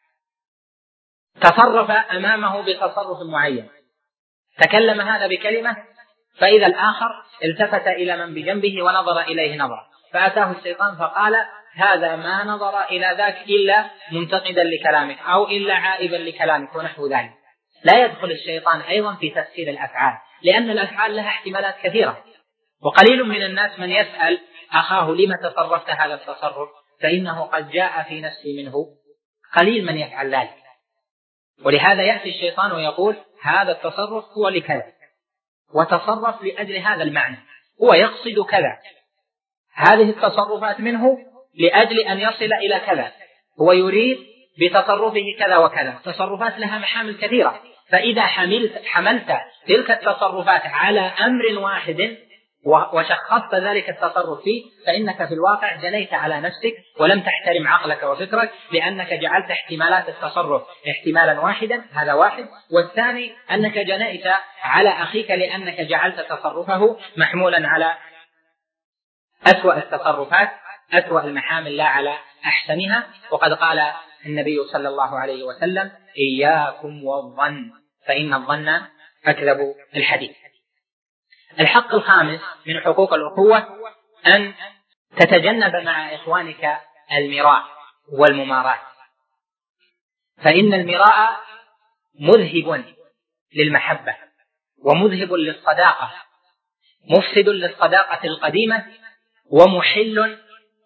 تصرف أمامه بتصرف معين، تكلم هذا بكلمة، فإذا الآخر التفت إلى من بجنبه ونظر إليه نظرة، فأتاه الشيطان فقال هذا ما نظر إلى ذاك إلا منتقدا لكلامك أو إلا عائبا لكلامك ونحو ذلك. لا يدخل الشيطان أيضا في تفسير الأفعال، لأن الأفعال لها احتمالات كثيرة، وقليل من الناس من يسأل أخاه لما تصرفت هذا التصرف، فإنه قد جاء في نفسي منه، قليل من يفعل ذلك. ولهذا يأتي الشيطان ويقول هذا التصرف هو لكذا، وتصرف لأجل هذا المعنى، هو يقصد كذا، هذه التصرفات منه لأجل أن يصل إلى كذا، هو يريد بتصرفه كذا وكذا. تصرفات لها محامل كثيرة، فإذا حملت, حملت تلك التصرفات على أمر واحد وشخصت ذلك التصرف فيه، فإنك في الواقع جنيت على نفسك ولم تحترم عقلك وفكرك، لأنك جعلت احتمالات التصرف احتمالا واحدا، هذا واحد، والثاني أنك جنيت على أخيك لأنك جعلت تصرفه محمولا على أسوأ التصرفات، أسوأ المحامل لا على أحسنها. وقد قال النبي صلى الله عليه وسلم إياكم والظن فإن الظن أكذب الحديث. الحق الخامس من حقوق الأخوة أن تتجنب مع إخوانك المراء والمماراة، فإن المراء مذهب للمحبة ومذهب للصداقة، مفسد للصداقة القديمة، ومحل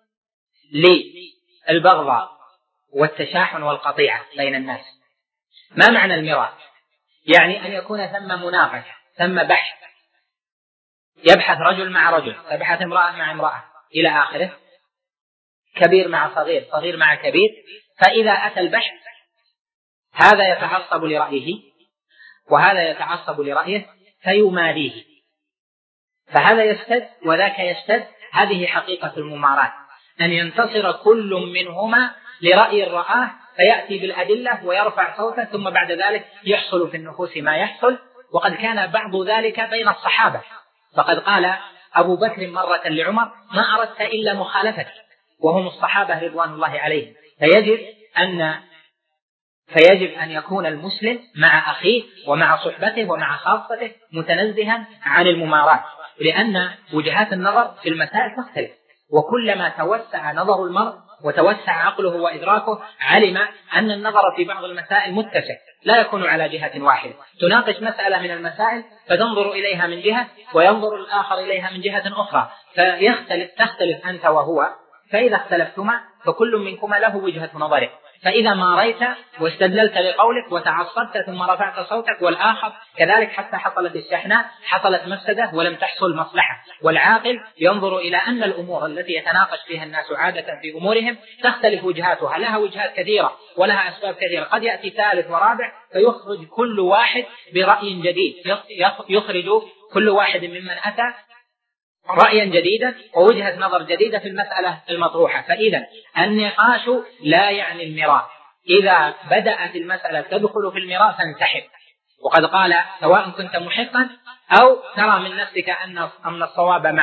للبغضاء والتشاحن والقطيعة بين الناس. ما معنى المراء؟ يعني أن يكون ثم مناقشة، ثم بحث، يبحث رجل مع رجل، تبحث امرأة مع امرأة إلى آخره، كبير مع صغير، صغير مع كبير، فإذا أتى البحث هذا يتعصب لرأيه وهذا يتعصب لرأيه فيماريه، فهذا يشتد وذاك يشتد. هذه حقيقة المماراة، أن ينتصر كل منهما لرأي رآه فيأتي بالأدلة ويرفع صوته، ثم بعد ذلك يحصل في النفوس ما يحصل. وقد كان بعض ذلك بين الصحابة، فقد قال أبو بكر مرة لعمر ما أردت إلا مخالفتي، وهم الصحابة رضوان الله عليهم. فيجب أن فيجب أن يكون المسلم مع أخيه ومع صحبته ومع خاصته متنزها عن الممارات، لأن وجهات النظر في المسائل تختلف، وكلما توسع نظر المرء وتوسع عقله وإدراكه علم أن النظر في بعض المسائل متسع، لا يكون على جهة واحدة. تناقش مسألة من المسائل فتنظر إليها من جهة وينظر الآخر إليها من جهة أخرى، فيختلف تختلف أنت وهو، فإذا اختلفتما فكل منكما له وجهة نظره. فإذا ماريت واستدللت لقولك وتعصبت ثم رفعت صوتك والآخر كذلك، حتى حصلت الشحناء، حصلت مفسدة ولم تحصل مصلحة. والعاقل ينظر إلى أن الأمور التي يتناقش فيها الناس عادة في أمورهم تختلف وجهاتها، لها وجهات كثيرة ولها أسباب كثيرة، قد يأتي ثالث ورابع فيخرج كل واحد برأي جديد، يخرج كل واحد ممن أتى رأيا جديدا ووجهة نظر جديدة في المسألة المطروحة. فإذا النقاش لا يعني المراء، إذا بدأت المسألة تدخل في المراء فانسحب. وقد قال سواء كنت محقا أو ترى من نفسك أن الصواب مع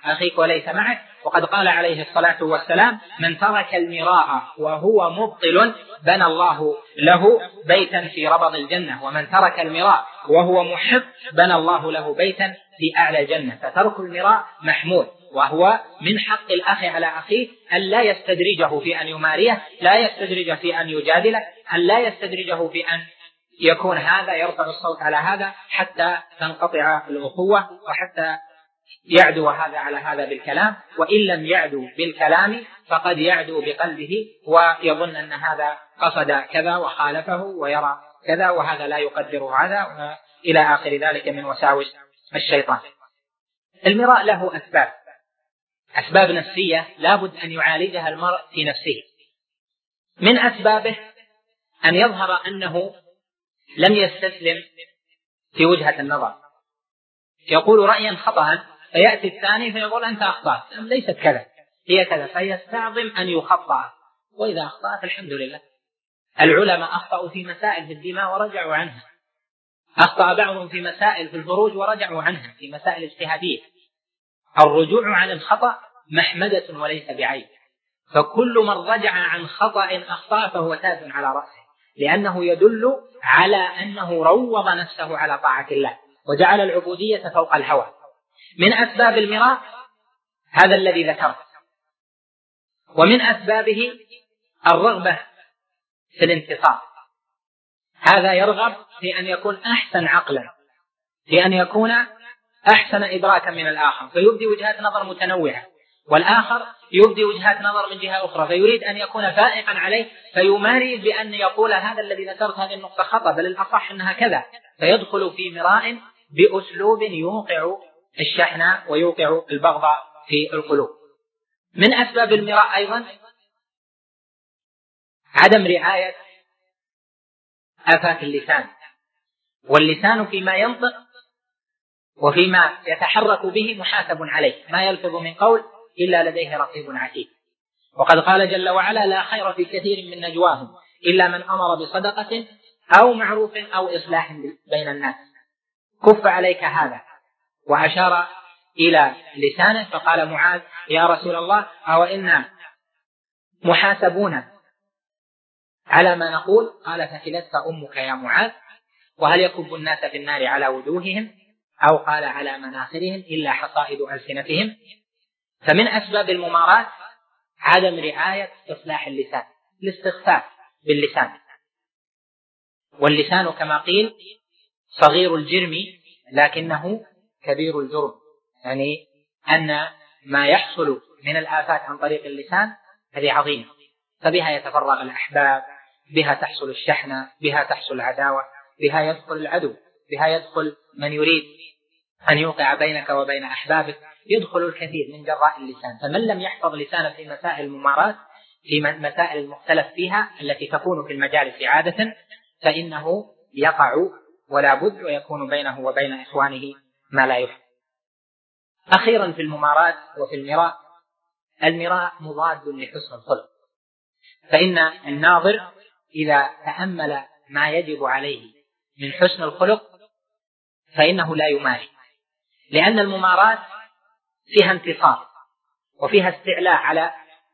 أخيك وليس معك. وقد قال عليه الصلاة والسلام: من ترك المراء وهو مبطل بنى الله له بيتا في ربض الجنة، ومن ترك المراء وهو محب بنى الله له بيتا في أعلى الجنة. فترك المراء محمود، وهو من حق الأخ على أخيه أن لا يستدرجه في أن يماريه، لا يستدرجه في أن يجادله، أن لا يستدرجه في أن يكون هذا يرفع الصوت على هذا حتى تنقطع الأخوة، وحتى يعدو هذا على هذا بالكلام. وإن لم يعدو بالكلام فقد يعدو بقلبه ويظن أن هذا قصد كذا وخالفه ويرى كذا، وهذا لا يقدر هذا، إلى آخر ذلك من وساوس الشيطان. المراء له أسباب، أسباب نفسية لا بد أن يعالجها المرء في نفسه. من أسبابه أن يظهر أنه لم يستسلم في وجهة النظر، يقول رأيا خطأ فيأتي الثاني فيقول أنت أخطأت، ليست كذا هي كذا، فيستعظم أن يخطأ. وإذا أخطأت الحمد لله. العلماء أخطأوا في مسائل في الدماء ورجعوا عنها، أخطأ بعضهم في مسائل في الفروج ورجعوا عنها في مسائل اجتهادية. الرجوع عن الخطأ محمدة وليس بعيب، فكل من رجع عن خطأ أخطأ فهو تاج على رأسه، لأنه يدل على أنه روض نفسه على طاعة الله وجعل العبودية فوق الهوى. من أسباب المراء هذا الذي ذكرت. ومن أسبابه الرغبة في الانتصار، هذا يرغب في أن يكون أحسن عقلا، في أن يكون أحسن إدراكا من الآخر، فيبدي وجهات نظر متنوعة، والآخر يبدي وجهات نظر من جهة أخرى، فيريد أن يكون فائقا عليه، فيماري بأن يقول هذا الذي ذكرت هذه النقطة خطأ، بل الأصح أنها كذا، فيدخل في مراء بأسلوب يوقع الشحن ويوقع البغضاء في القلوب. من أسباب المراء أيضا عدم رعاية آفات اللسان، واللسان فيما ينطق وفيما يتحرك به محاسب عليه، ما يلفظ من قول إلا لديه رقيب عتيد. وقد قال جل وعلا: لا خير في كثير من نجواهم إلا من أمر بصدقة أو معروف أو إصلاح بين الناس. كف عليك هذا، وأشار إلى لسانه فقال معاذ: يا رسول الله أو إنا محاسبون على ما نقول؟ قال: فكلتك أمك يا معاذ. وهل يكب الناس في النار على وجوههم أو قال على مناخرهم إلا حصائد ألسنتهم. فمن أسباب الممارات عدم رعاية إصلاح اللسان، الاستخفاف باللسان. واللسان كما قيل صغير الجرم لكنه كبير الجرم، يعني أن ما يحصل من الآفات عن طريق اللسان هذه عظيمة، فبها يتفرغ الأحباب، بها تحصل الشحنة، بها تحصل العداوة، بها يدخل العدو، بها يدخل من يريد أن يوقع بينك وبين أحبابك، يدخل الكثير من جراء اللسان. فمن لم يحفظ لسانه في مسائل الممارات، في مسائل المختلف فيها التي تكون في المجالس عادة، فإنه يقع ولا بد، ويكون بينه وبين إخوانه ما لا يحب. أخيرا في الممارات وفي المراء، المراء مضاد لحسن الخلق، فإن الناظر إذا تأمل ما يجب عليه من حسن الخلق فإنه لا يماري، لأن الممارات فيها انتصار وفيها استعلاء على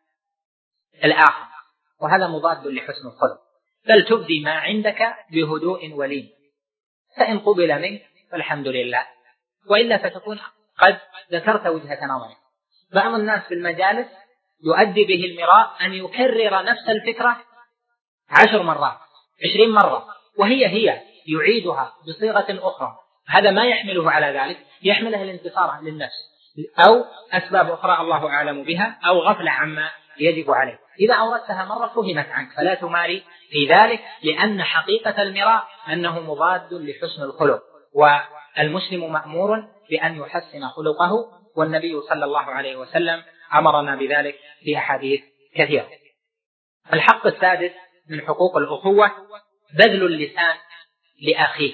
الآخر، وهذا مضاد لحسن الخلق. بل تبدي ما عندك بهدوء ولين، فإن قبل منك فالحمد لله، وإلا فتكون قد ذكرت وجهة نظرك. بعض الناس في المجالس يؤدي به المراء أن يكرر نفس الفكرة عشر مرات عشرين مرة، وهي هي يعيدها بصيغة أخرى. هذا ما يحمله على ذلك، يحمله الانتصار للنفس أو أسباب أخرى الله أعلم بها، أو غفلة عما يجب عليه. إذا أوردتها مرة فهمت عنك، فلا تماري في ذلك، لأن حقيقة المراء أنه مضاد لحسن الخلق، والمسلم مأمور بأن يحسن خلقه، والنبي صلى الله عليه وسلم أمرنا بذلك في أحاديث كثيرة. الحق السادس من حقوق الأخوة بذل اللسان لأخيك.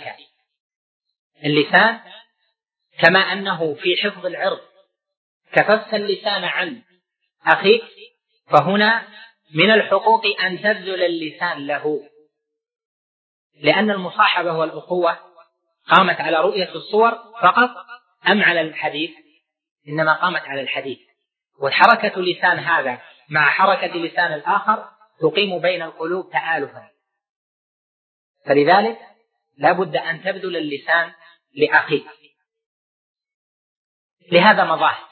اللسان كما أنه في حفظ العرض كففت اللسان عن أخيك، فهنا من الحقوق أن تبذل اللسان له، لأن المصاحبة والأخوة قامت على رؤية الصور فقط أم على الحديث؟ إنما قامت على الحديث. وحركة لسان هذا مع حركة لسان الآخر تقيم بين القلوب تآلفا، فلذلك لا بد أن تبذل اللسان لأخيك. لهذا مظاهر: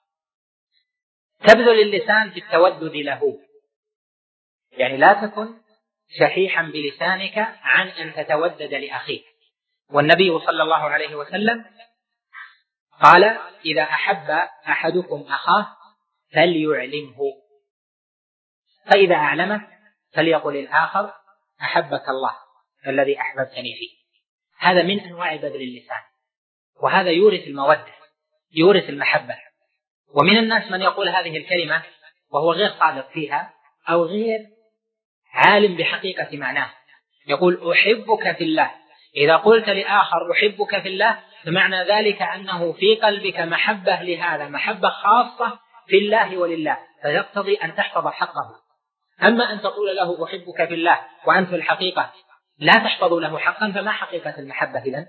تبذل اللسان في التودد له، يعني لا تكن شحيحا بلسانك عن أن تتودد لأخيك. والنبي صلى الله عليه وسلم قال: إذا أحب أحدكم أخاه فليعلمه، فإذا أعلمه فليقل الآخر: أحبك الله الذي أحببتني فيه. هذا من أنواع بذل اللسان، وهذا يورث المودة، يورث المحبة. ومن الناس من يقول هذه الكلمة وهو غير صادق فيها أو غير عالم بحقيقة معناه، يقول: أحبك في الله. إذا قلت لآخر أحبك في الله فمعنى ذلك أنه في قلبك محبة لهذا، محبة خاصة في الله ولله، فيقتضي أن تحفظ حقه. أما أن تقول له أحبك في الله وأنت في الحقيقة لا تحفظ له حقا، فما حقيقة المحبة إذن؟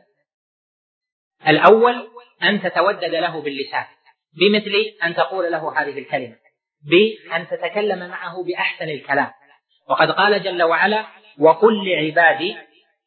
الأول أن تتودد له باللسان، بمثل أن تقول له هذه الكلمة، بأن تتكلم معه بأحسن الكلام. وقد قال جل وعلا: وقل لعبادي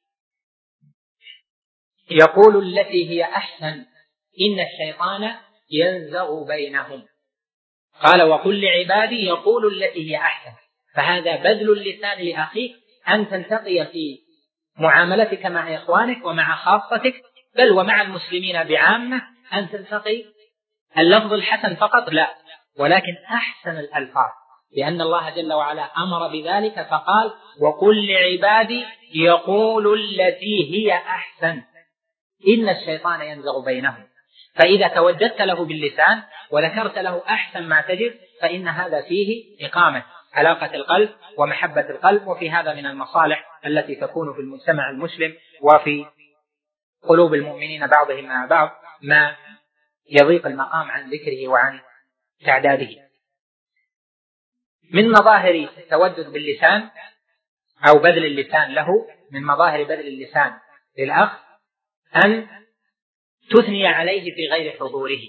يقول التي هي أحسن إن الشيطان ينزغ بينهم. قال: وقل لعبادي يقول التي هي أحسن. فهذا بذل اللسان لأخيك، أن تنتقي في معاملتك مع إخوانك ومع خاصتك، بل ومع المسلمين بعامة، أن تنتقي اللفظ الحسن فقط لا، ولكن أحسن الألفاظ، لأن الله جل وعلا أمر بذلك فقال: وقل لعبادي يقول التي هي أحسن إن الشيطان ينزغ بينهم. فإذا توددت له باللسان وذكرت له أحسن ما تجد، فإن هذا فيه إقامة علاقة القلب ومحبة القلب. وفي هذا من المصالح التي تكون في المجتمع المسلم وفي قلوب المؤمنين بعضهم مع بعض ما يضيق المقام عن ذكره وعن تعداده. من مظاهر التودد باللسان أو بذل اللسان له، من مظاهر بذل اللسان للأخ أن تثني عليه في غير حضوره.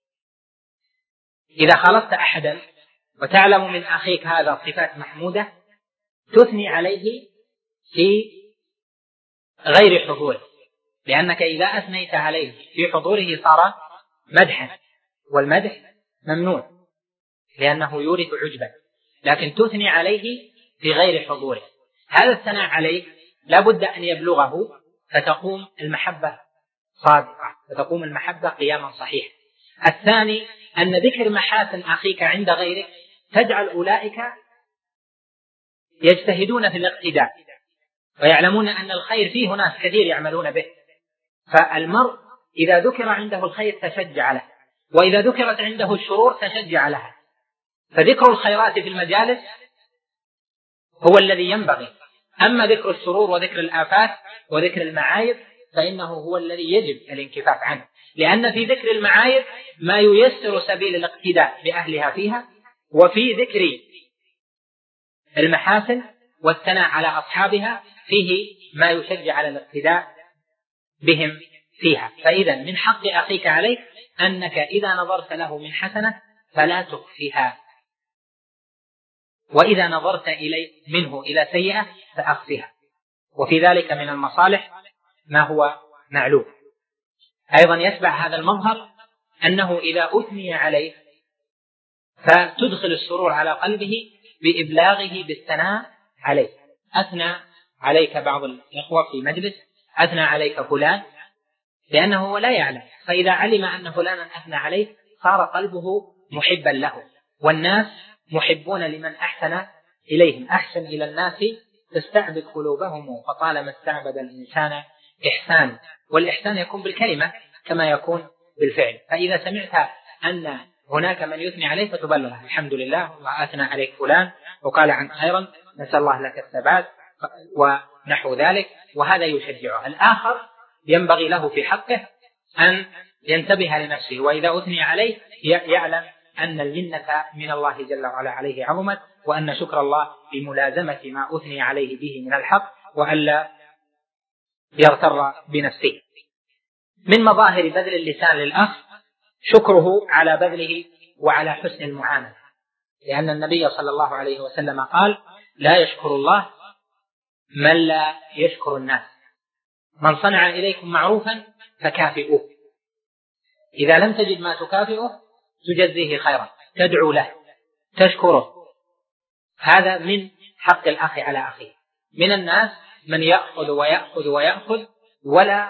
إذا خلصت أحدا وتعلم من أخيك هذا صفات محمودة، تثني عليه في غير حضوره، لأنك إذا أثنيت عليه في حضوره صار مدحا، والمدح ممنوع لأنه يورث عجبا، لكن تثني عليه في غير حضوره. هذا الثناء عليه لا بد أن يبلغه، فتقوم المحبة صادقة، فتقوم المحبة قياما صحيحا. الثاني أن ذكر محاسن أخيك عند غيرك تجعل أولئك يجتهدون في الاقتداء، ويعلمون أن الخير فيه ناس كثير يعملون به، فالمرء إذا ذكر عنده الخير تشجع له، وإذا ذكرت عنده الشرور تشجع لها. فذكر الخيرات في المجالس هو الذي ينبغي، أما ذكر الشرور وذكر الآفات وذكر المعايب فإنه هو الذي يجب الانكفاف عنه، لأن في ذكر المعايب ما ييسر سبيل الاقتداء بأهلها فيها، وفي ذكر المحاسن والثناء على أصحابها فيه ما يشجع على الاقتداء بهم فيها. فإذا من حق أخيك عليك أنك إذا نظرت له من حسنة فلا تخفيها، وإذا نظرت إليه منه إلى سيئة فأخفيها. وفي ذلك من المصالح ما هو معلوم. أيضا يتبع هذا المظهر أنه إذا أثني عليه فتدخل السرور على قلبه بإبلاغه بالثناء عليه. أثنى عليك بعض الإخوة في مجلس، أثنى عليك فلان، لأنه هو لا يعلم، فإذا علم أن فلانا أثنى عليه صار قلبه محبا له. والناس محبون لمن أحسن إليهم، أحسن إلى الناس تستعبد قلوبهم، فطالما استعبد الإنسان إحسان، والإحسان يكون بالكلمة كما يكون بالفعل. فإذا سمعت أن هناك من يثني عليه فتبلغ: الحمد لله الله أثنى عليك فلان وقال عن خيرا، نسأل الله لك الثبات ونحو ذلك، وهذا يشجعه. الآخر ينبغي له في حقه أن ينتبه لنفسه، وإذا أثني عليه يعلم أن المنة من الله جل وعلا عليه عظمت، وأن شكر الله بملازمة ما أثني عليه به من الحق، وألا يغتر بنفسه. من مظاهر بذل اللسان للأخ شكره على بذله وعلى حسن المعاملة، لأن النبي صلى الله عليه وسلم قال: لا يشكر الله من لا يشكر الناس، من صنع إليكم معروفا فكافئوه، إذا لم تجد ما تكافئه تجزيه خيرا، تدعو له، تشكره. هذا من حق الأخ على أخيه. من الناس من يأخذ ويأخذ ويأخذ ولا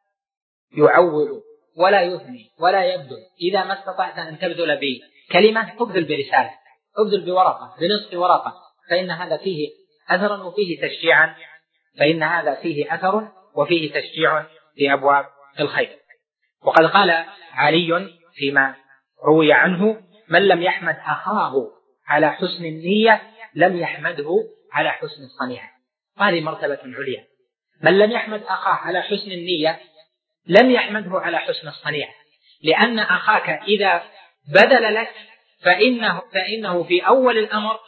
يعول ولا يثني ولا يبذل. إذا ما استطعت أن تبذل بكلمة ابذل برسالة، ابذل بورقة، بنصف ورقة، فإن هذا فيه أثرا وفيه تشجيعا، فإن هذا فيه أثر وفيه تشجيع في أبواب الخير. وقد قال علي فيما روي عنه: من لم يحمد أخاه على حسن النية لم يحمده على حسن الصنيعة. هذه مرتبة عليا. من لم يحمد أخاه على حسن النية لم يحمده على حسن الصنيعة، لأن أخاك إذا بذل لك فإنه, فإنه في أول الأمر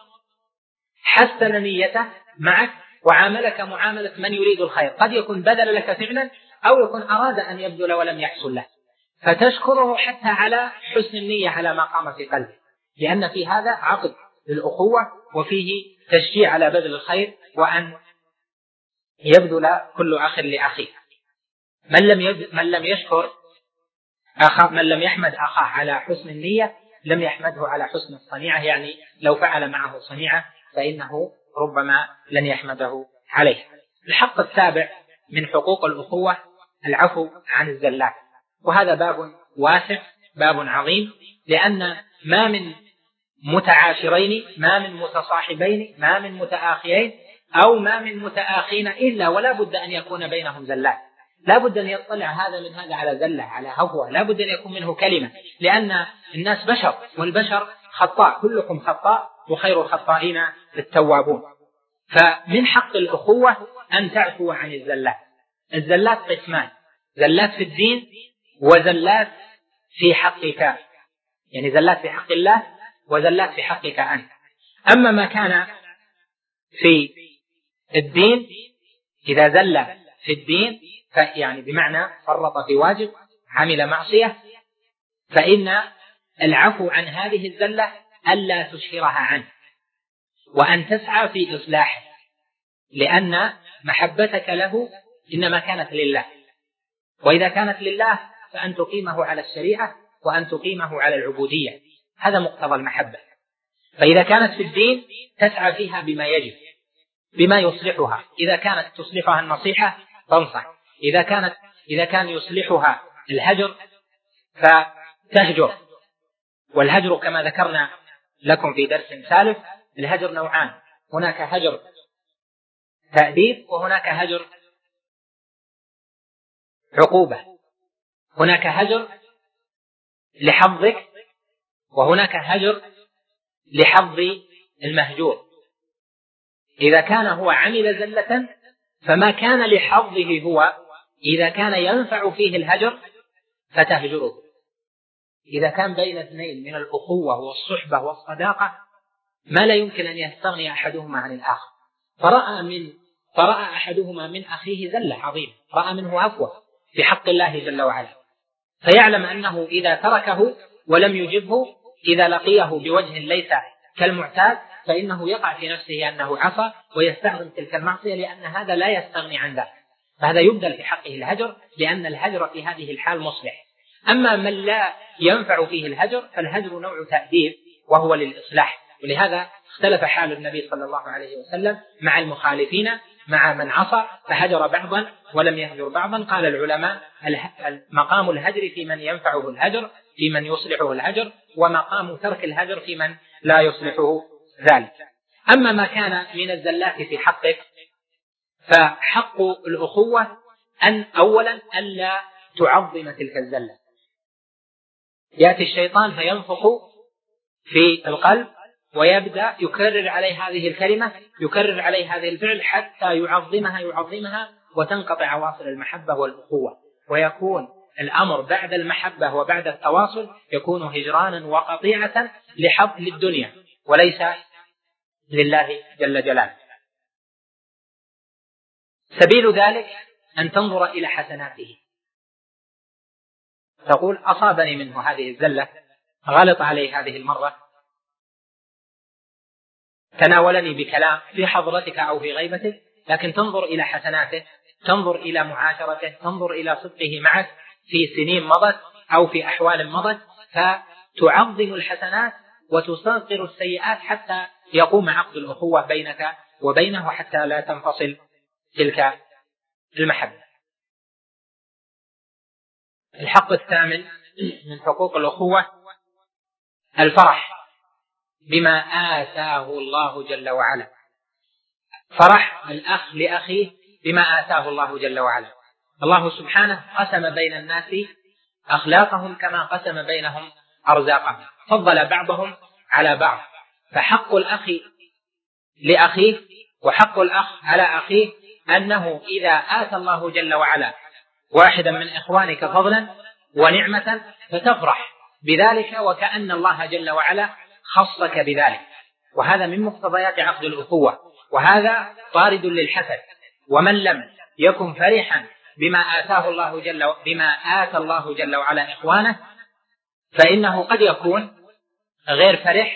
حسن نيته معك وعاملك معاملة من يريد الخير. قد يكون بذل لك فعلا أو يكون أراد أن يبذل ولم يحصل له، فتشكره حتى على حسن النية على ما قام في قلبه، لأن في هذا عقد للأخوة وفيه تشجيع على بذل الخير وأن يبذل كل أخ لأخيه. من لم يب... من لم يشكر أخ... من لم يحمد أخاه على حسن النية لم يحمده على حسن الصنيعة، يعني لو فعل معه صنيعة فإنه ربما لن يحمده عليه. الحق السابع من حقوق الأخوة العفو عن الزلات، وهذا باب واسع، باب عظيم، لأن ما من متعاشرين، ما من متصاحبين، ما من متآخيين أو ما من متآخين إلا ولا بد أن يكون بينهم زلات، لا بد أن يطلع هذا من هذا على زلة، على هفوة، لا بد أن يكون منه كلمة، لأن الناس بشر والبشر خطاء، كلكم خطاء وخير الخطائين التوابون. فمن حق الأخوة أن تعفو عن الزلات. الزلات قسمان: زلات في الدين وزلات في حقك، يعني زلات في حق الله وزلات في حقك أنت. أما ما كان في الدين، إذا زل في الدين يعني بمعنى فرط في واجب، عمل معصية، فإن العفو عن هذه الزلة ألا تشهرها عنه وأن تسعى في إصلاحه، لأن محبتك له إنما كانت لله، وإذا كانت لله فأن تقيمه على الشريعة وأن تقيمه على العبودية، هذا مقتضى المحبة. فإذا كانت في الدين تسعى فيها بما يجب، بما يصلحها. إذا كانت تصلحها النصيحة تنصح، إذا كانت إذا كان يصلحها الهجر فتهجر. والهجر كما ذكرنا لكم في درس سالف الهجر نوعان: هناك هجر تأديب وهناك هجر عقوبة، هناك هجر لحظك وهناك هجر لحظ المهجور. إذا كان هو عمل زلة فما كان لحظه هو، إذا كان ينفع فيه الهجر فتهجره. إذا كان بين اثنين من الأخوة والصحبة والصداقة ما لا يمكن أن يستغني أحدهما عن الآخر، فرأى من فرأى أحدهما من أخيه زلة عظيمة، رأى منه عفوة في حق الله جل وعلا، فيعلم أنه إذا تركه ولم يجبه، إذا لقيه بوجه ليس كالمعتاد، فإنه يقع في نفسه أنه عصى ويستخدم تلك المعصية، لأن هذا لا يستغني عن ذلك، فهذا يبدل في حقه الهجر، لأن الهجر في هذه الحال مصلح. أما من لا ينفع فيه الهجر فالهجر نوع تأديب وهو للإصلاح، ولهذا اختلف حال النبي صلى الله عليه وسلم مع المخالفين، مع من عصى فهجر بعضا ولم يهجر بعضا. قال العلماء: مقام الهجر في من ينفعه الهجر، في من يصلحه الهجر، ومقام ترك الهجر في من لا يصلحه ذلك. أما ما كان من الزلات في حقك فحق الأخوة أن أولا ألا تعظم تلك الزلة. يأتي الشيطان فينفخ في القلب ويبدأ يكرر عليه هذه الكلمة، يكرر عليه هذه الفعل حتى يعظمها يعظمها وتنقطع عواصر المحبة والأخوة، ويكون الأمر بعد المحبة وبعد التواصل يكون هجرانا وقطيعة لحظ للدنيا وليس لله جل جلاله. سبيل ذلك أن تنظر إلى حسناته، تقول أصابني منه هذه الزلة، غلط علي هذه المرة، تناولني بكلام في حضرتك أو في غيبتك، لكن تنظر إلى حسناته، تنظر إلى معاشرته، تنظر إلى صدقه معك في سنين مضت أو في أحوال مضت، فتعظم الحسنات وتصغر السيئات حتى يقوم عقد الأخوة بينك وبينه، حتى لا تنفصل تلك المحبة. الحق الثامن من حقوق الأخوة الفرح بما آتاه الله جل وعلا، فرح الأخ لأخيه بما آتاه الله جل وعلا. الله سبحانه قسم بين الناس أخلاقهم كما قسم بينهم أرزاقهم، فضل بعضهم على بعض، فحق الأخ لأخيه وحق الأخ على أخيه أنه إذا آتى الله جل وعلا واحدا من إخوانك فضلا ونعمة فتفرح بذلك وكأن الله جل وعلا خصك بذلك، وهذا من مقتضيات عقد الأخوة، وهذا طارد للحسد. ومن لم يكن فرحا بما آتاه الله جل بما آتى الله جل وعلا إخوانه فإنه قد يكون غير فرح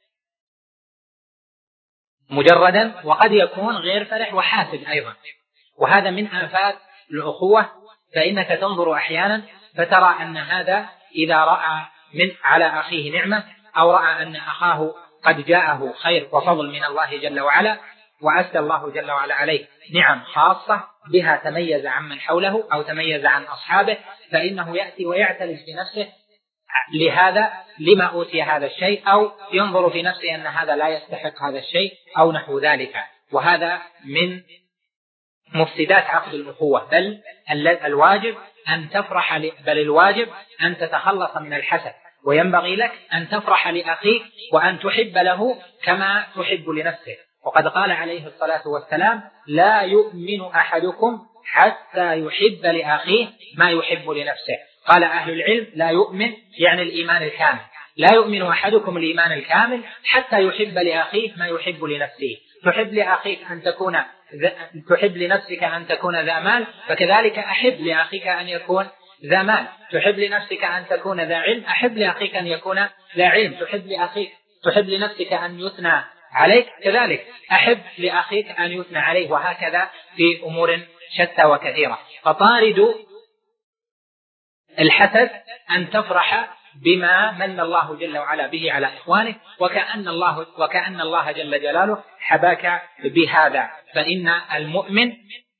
مجردا، وقد يكون غير فرح وحاسد أيضا، وهذا من آفات الأخوة. فإنك تنظر أحيانا فترى أن هذا إذا رأى من على أخيه نعمة أو رأى أن أخاه قد جاءه خير وفضل من الله جل وعلا وأسدى الله جل وعلا عليه نعم خاصة بها تميز عن من حوله أو تميز عن أصحابه، فإنه يأتي ويعتلج بنفسه لهذا لما أوتي هذا الشيء، أو ينظر في نفسه أن هذا لا يستحق هذا الشيء أو نحو ذلك، وهذا من مفسدات عقد الأخوة. بل الواجب أن تفرح، بل الواجب أن تتخلص من الحسد، وينبغي لك أن تفرح لأخيك وأن تحب له كما تحب لنفسه. وقد قال عليه الصلاة والسلام: لا يؤمن أحدكم حتى يحب لأخيه ما يحب لنفسه. قال أهل العلم: لا يؤمن يعني الإيمان الكامل، لا يؤمن أحدكم الإيمان الكامل حتى يحب لأخيه ما يحب لنفسه. تحب لأخيك أن تكون تحب لنفسك أن تكون ذا مال، فكذلك أحب لأخيك أن يكون ذا مال. تحب لنفسك أن تكون ذا علم، أحب لأخيك أن يكون ذا علم. تحب لأخيك تحب لنفسك أن يثنى عليك، كذلك أحب لأخيك أن يثنى عليه، وهكذا في أمور شتى وكثيرة. فطارد الحسد أن تفرح بما من الله جل وعلا به على إخوانه، وكأن الله وكأن الله جل جلاله حباك بهذا. فإن المؤمن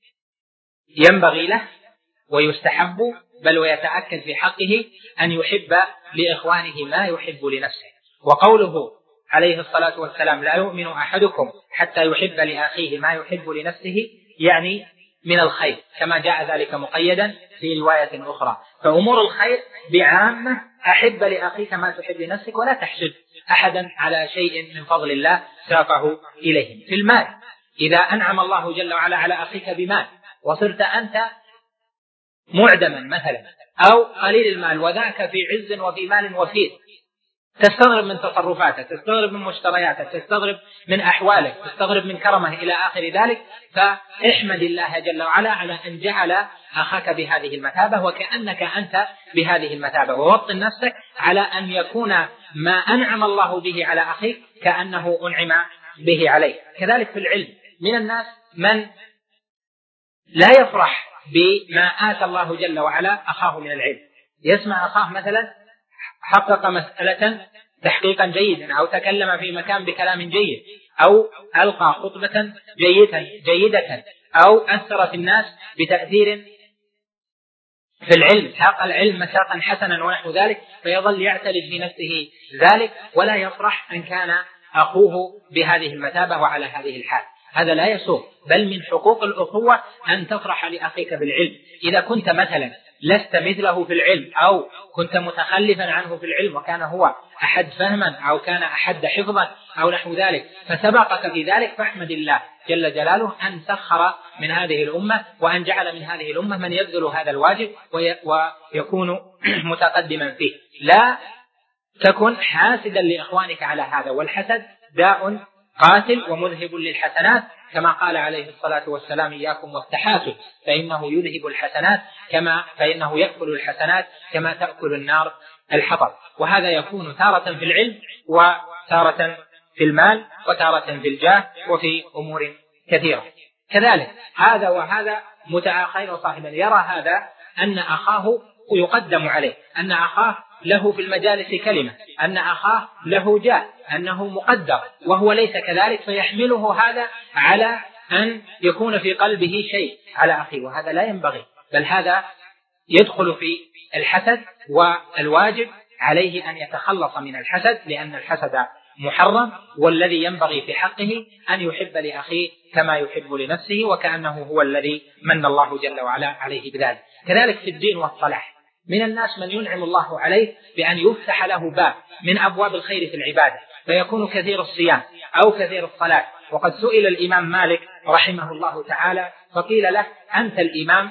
ينبغي له ويستحب بل ويتأكد في حقه أن يحب لإخوانه ما يحب لنفسه. وقوله عليه الصلاة والسلام: لا يؤمن أحدكم حتى يحب لأخيه ما يحب لنفسه، يعني من الخير، كما جاء ذلك مقيدا في رواية أخرى. فأمور الخير بعامة: أحب لأخيك ما تحب لنفسك، ولا تحسد أحدا على شيء من فضل الله ساقه إليهم. في المال: إذا أنعم الله جل وعلا على أخيك بمال وصرت أنت معدما مثلا أو قليل المال وذاك في عز وفي مال وفير، تستغرب من تصرفاته، تستغرب من مشترياته، تستغرب من أحواله، تستغرب من كرمه إلى آخر ذلك، فاحمد الله جل وعلا على أن جعل أخاك بهذه المثابة وكأنك أنت بهذه المثابة، ووطن نفسك على أن يكون ما أنعم الله به على أخيك كأنه أنعم به عليه. كذلك في العلم: من الناس من لا يفرح بما آتى الله جل وعلا أخاه من العلم، يسمع أخاه مثلا حقق مسألة تحقيقا جيدا، أو تكلم في مكان بكلام جيد، أو ألقى خطبة جيدة جيدة أو أثر في الناس بتأثير في العلم، ساق العلم مساقا حسنا ونحو ذلك، فيظل يعتلج في نفسه ذلك ولا يفرح أن كان أخوه بهذه المثابة وعلى هذه الحال. هذا لا يسوء، بل من حقوق الأخوة أن تفرح لأخيك بالعلم. إذا كنت مثلا لست مثله في العلم أو كنت متخلفا عنه في العلم وكان هو أحد فهما أو كان أحد حفظا أو نحو ذلك فسبقك في ذلك، فاحمد الله جل جلاله أن سخر من هذه الأمة وأن جعل من هذه الأمة من يبذل هذا الواجب ويكون متقدما فيه. لا تكن حاسدا لإخوانك على هذا، والحسد داء قاتل ومذهب للحسنات، كما قال عليه الصلاة والسلام: إياكم والتحاسد فإنه يذهب الحسنات كما فإنه يأكل الحسنات كما تأكل النار الحطب. وهذا يكون تارة في العلم، وتارة في المال، وتارة في الجاه، وفي أمور كثيرة. كذلك هذا وهذا متآخين صاحبا، يرى هذا أن أخاه يقدم عليه، أن أخاه له في المجالس كلمة، أن أخاه له جاه، أنه مقدر، وهو ليس كذلك، فيحمله هذا على أن يكون في قلبه شيء على أخيه، وهذا لا ينبغي، بل هذا يدخل في الحسد، والواجب عليه أن يتخلص من الحسد، لأن الحسد محرم، والذي ينبغي في حقه أن يحب لأخيه كما يحب لنفسه، وكأنه هو الذي من الله جل وعلا عليه بذلك. كذلك في الدين والصلاح، من الناس من ينعم الله عليه بأن يفتح له باب من أبواب الخير في العبادة، فيكون كثير الصيام أو كثير الصلاة. وقد سئل الإمام مالك رحمه الله تعالى فقيل له: أنت الإمام،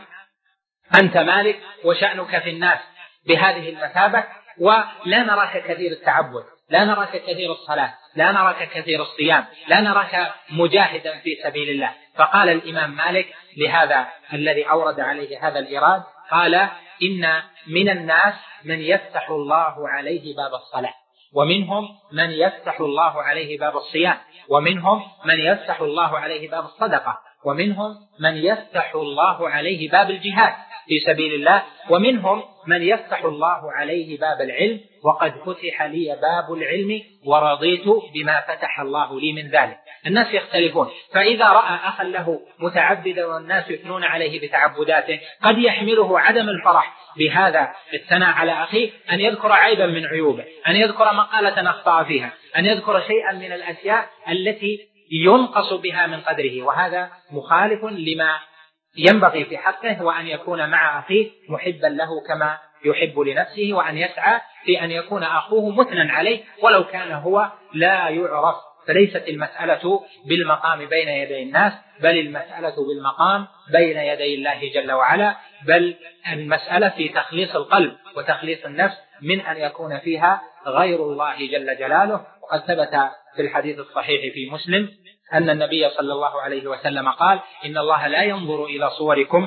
أنت مالك، وشأنك في الناس بهذه المثابة، ولا نراك كثير التعبد، لا نراك كثير الصلاة، لا نراك كثير الصيام، لا نراك مجاهدا في سبيل الله. فقال الإمام مالك لهذا الذي أورد عليه هذا الإيراد، قال: إن من الناس من يفتح الله عليه باب الصلاة، ومنهم من يفتح الله عليه باب الصيام، ومنهم من يفتح الله عليه باب الصدقة، ومنهم من يفتح الله عليه باب الجهاد في سبيل الله، ومنهم من يفتح الله عليه باب العلم، وقد فتح لي باب العلم ورضيت بما فتح الله لي من ذلك. الناس يختلفون، فإذا رأى أخا له متعبدا والناس يثنون عليه بتعبداته، قد يحمله عدم الفرح بهذا الثناء على أخيه أن يذكر عيبا من عيوبه، أن يذكر مقالة أخطأ فيها، أن يذكر شيئا من الأشياء التي ينقص بها من قدره، وهذا مخالف لما ينبغي في حقه، وأن يكون مع أخيه محبا له كما يحب لنفسه، وأن يسعى في أن يكون أخوه مثنى عليه ولو كان هو لا يعرف. فليست المسألة بالمقام بين يدي الناس، بل المسألة بالمقام بين يدي الله جل وعلا، بل المسألة في تخليص القلب وتخليص النفس من أن يكون فيها غير الله جل جلاله. وقد ثبت في الحديث الصحيح في مسلم أن النبي صلى الله عليه وسلم قال: إن الله لا ينظر إلى صوركم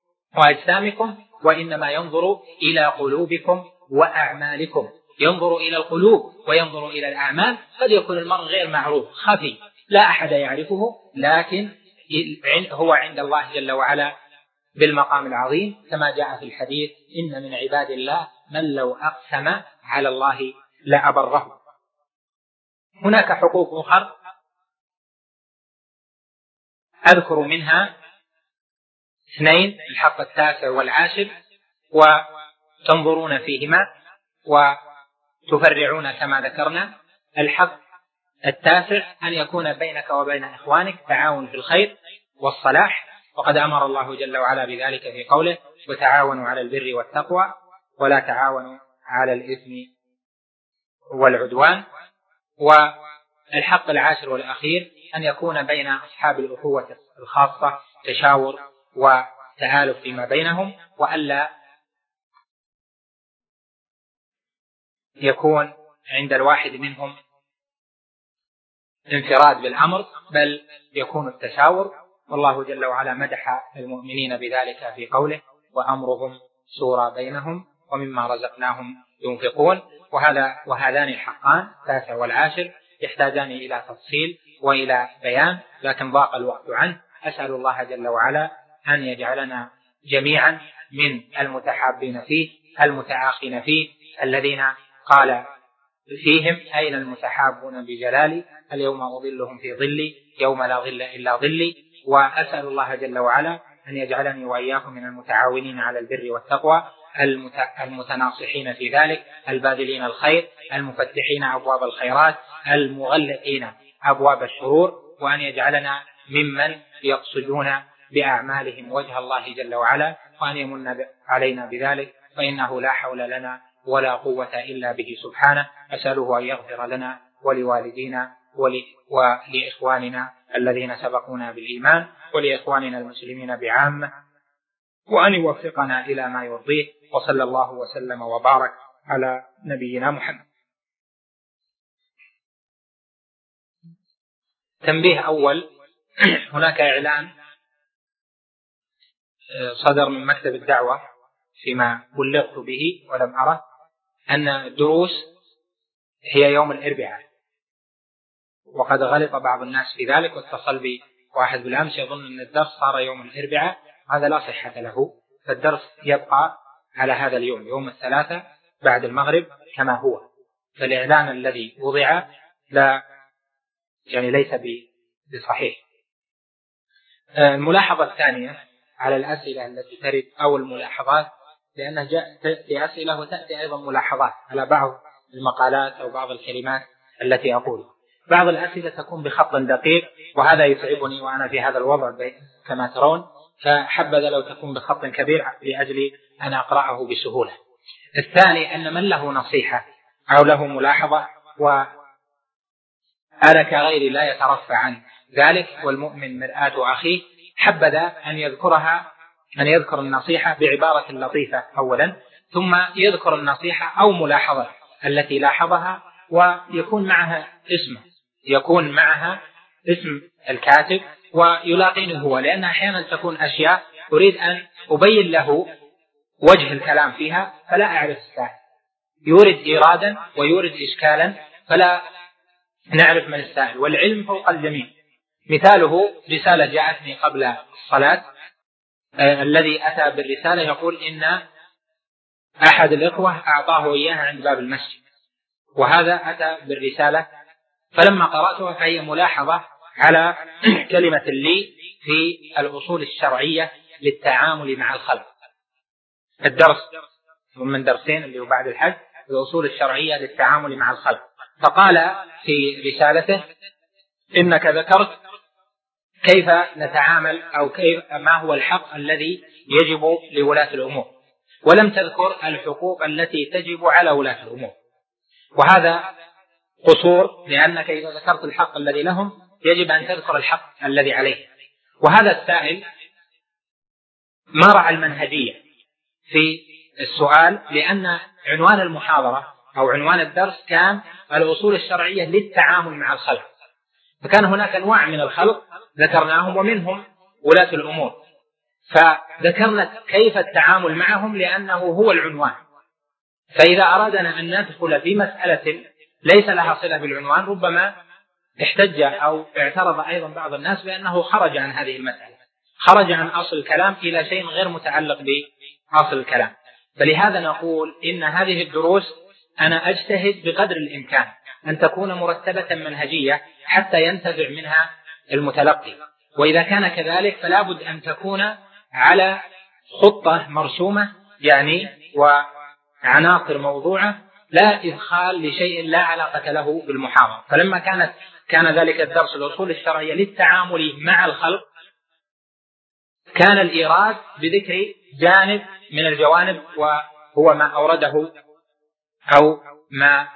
وأجسامكم، وإنما ينظر إلى قلوبكم وأعمالكم. ينظر إلى القلوب وينظر إلى الأعمال. قد يكون المرء غير معروف، خفي، لا أحد يعرفه، لكن هو عند الله جل وعلا بالمقام العظيم، كما جاء في الحديث: إن من عباد الله من لو أقسم على الله لأبره. هناك حقوق أخرى أذكر منها اثنين: الحق التاسع والعاشر، وتنظرون فيهما وتفرعون كما ذكرنا. الحق التاسع أن يكون بينك وبين إخوانك تعاون في الخير والصلاح، وقد أمر الله جل وعلا بذلك في قوله: وتعاونوا على البر والتقوى ولا تعاونوا على الإثم والعدوان. والحق العاشر والأخير أن يكون بين أصحاب الأخوة الخاصة تشاور وتآلف فيما بينهم، وألا يكون عند الواحد منهم انفراد بالأمر، بل يكون التشاور. والله جل وعلا مدح المؤمنين بذلك في قوله: وأمرهم شورى بينهم ومما رزقناهم ينفقون. وهذا وهذان الحقان التاسع والعاشر يحتاجان إلى تفصيل وإلى بيان، لكن ضاق الوقت عنه. أسأل الله جل وعلا أن يجعلنا جميعا من المتحابين فيه المتعاقين فيه، الذين قال فيهم: أين المتحابون بجلالي اليوم أظلهم في ظلي يوم لا ظل إلا ظلي. وأسأل الله جل وعلا أن يجعلني وإياكم من المتعاونين على البر والتقوى، المتناصحين في ذلك، الباذلين الخير، المفتحين أبواب الخيرات، المغلقين أبواب الشرور، وأن يجعلنا ممن يقصدون بأعمالهم وجه الله جل وعلا، وأن يمن علينا بذلك، فإنه لا حول لنا ولا قوة إلا به سبحانه. أسأله أن يغفر لنا ولوالدينا ولإخواننا الذين سبقونا بالإيمان، ولإخواننا المسلمين بعامة، وأن يوفقنا إلى ما يرضيه. وصلى الله وسلم وبارك على نبينا محمد. تنبيه أول: هناك إعلان صدر من مكتب الدعوة فيما بلغت به ولم أره، أن الدروس هي يوم الأربعاء، وقد غلط بعض الناس في ذلك، واتصل بي واحد بالأمس يظن أن الدرس صار يوم الأربعاء، هذا لا صحة له، فالدرس يبقى على هذا اليوم، يوم الثلاثاء بعد المغرب كما هو. فالإعلان الذي وضع لا يعني ليس بصحيح. الملاحظة الثانية على الأسئلة التي ترد أو الملاحظات، لأنها جاءت تأتي أسئلة وتأتي أيضا ملاحظات على بعض المقالات أو بعض الكلمات التي أقولها. بعض الأسئلة تكون بخط دقيق، وهذا يتعبني وأنا في هذا الوضع كما ترون، فحبذا لو تكون بخط كبير لأجل أن أقرأه بسهولة. الثاني أن من له نصيحة أو له ملاحظة وأنا كغيري لا يترفع عن ذلك، والمؤمن مرآة أخيه، حبذا أن يذكرها أن يذكر النصيحة بعبارة لطيفة أولا، ثم يذكر النصيحة أو ملاحظة التي لاحظها، ويكون معها اسمه يكون معها اسم الكاتب ويلاقينه هو، لأن أحيانا تكون أشياء أريد أن أبين له وجه الكلام فيها فلا أعرف السائل، يورد إيرادا ويورد إشكالا فلا نعرف من السائل، والعلم فوق الجميع. مثاله رسالة جاءتني قبل الصلاة، آه الذي أتى بالرسالة يقول إن أحد الإخوة أعطاه إياها عند باب المسجد، وهذا أتى بالرسالة، فلما قرأتها فهي ملاحظة على كلمة لي في الأصول الشرعية للتعامل مع الخلق، الدرس من درسين اللي هو بعد الحج، الأصول الشرعية للتعامل مع الخلق. فقال في رسالته: إنك ذكرت كيف نتعامل أو كيف ما هو الحق الذي يجب لولاة الأمور، ولم تذكر الحقوق التي تجب على ولاة الأمور، وهذا قصور، لأنك إذا ذكرت الحق الذي لهم يجب أن تذكر الحق الذي عليه. وهذا السائل ما رعى المنهجية في السؤال، لأن عنوان المحاضرة أو عنوان الدرس كان الأصول الشرعية للتعامل مع الخلق، فكان هناك أنواع من الخلق ذكرناهم ومنهم ولاة الأمور، فذكرنا كيف التعامل معهم لأنه هو العنوان. فإذا أرادنا أن ندخل في مسألة ليس لها صلة بالعنوان ربما احتج أو اعترض أيضا بعض الناس بأنه خرج عن هذه المسألة، خرج عن أصل الكلام إلى شيء غير متعلق بأصل الكلام. فلهذا نقول إن هذه الدروس أنا أجتهد بقدر الإمكان أن تكون مرتبة منهجية حتى ينتفع منها المتلقي، وإذا كان كذلك فلا بد أن تكون على خطة مرسومة يعني وعناصر موضوعة، لا إدخال لشيء لا علاقة له بالمحاضرة. فلما كانت كان ذلك الدرس الأصول الشرعية للتعامل مع الخلق، كان الإيراد بذكر جانب من الجوانب وهو ما أورده أو ما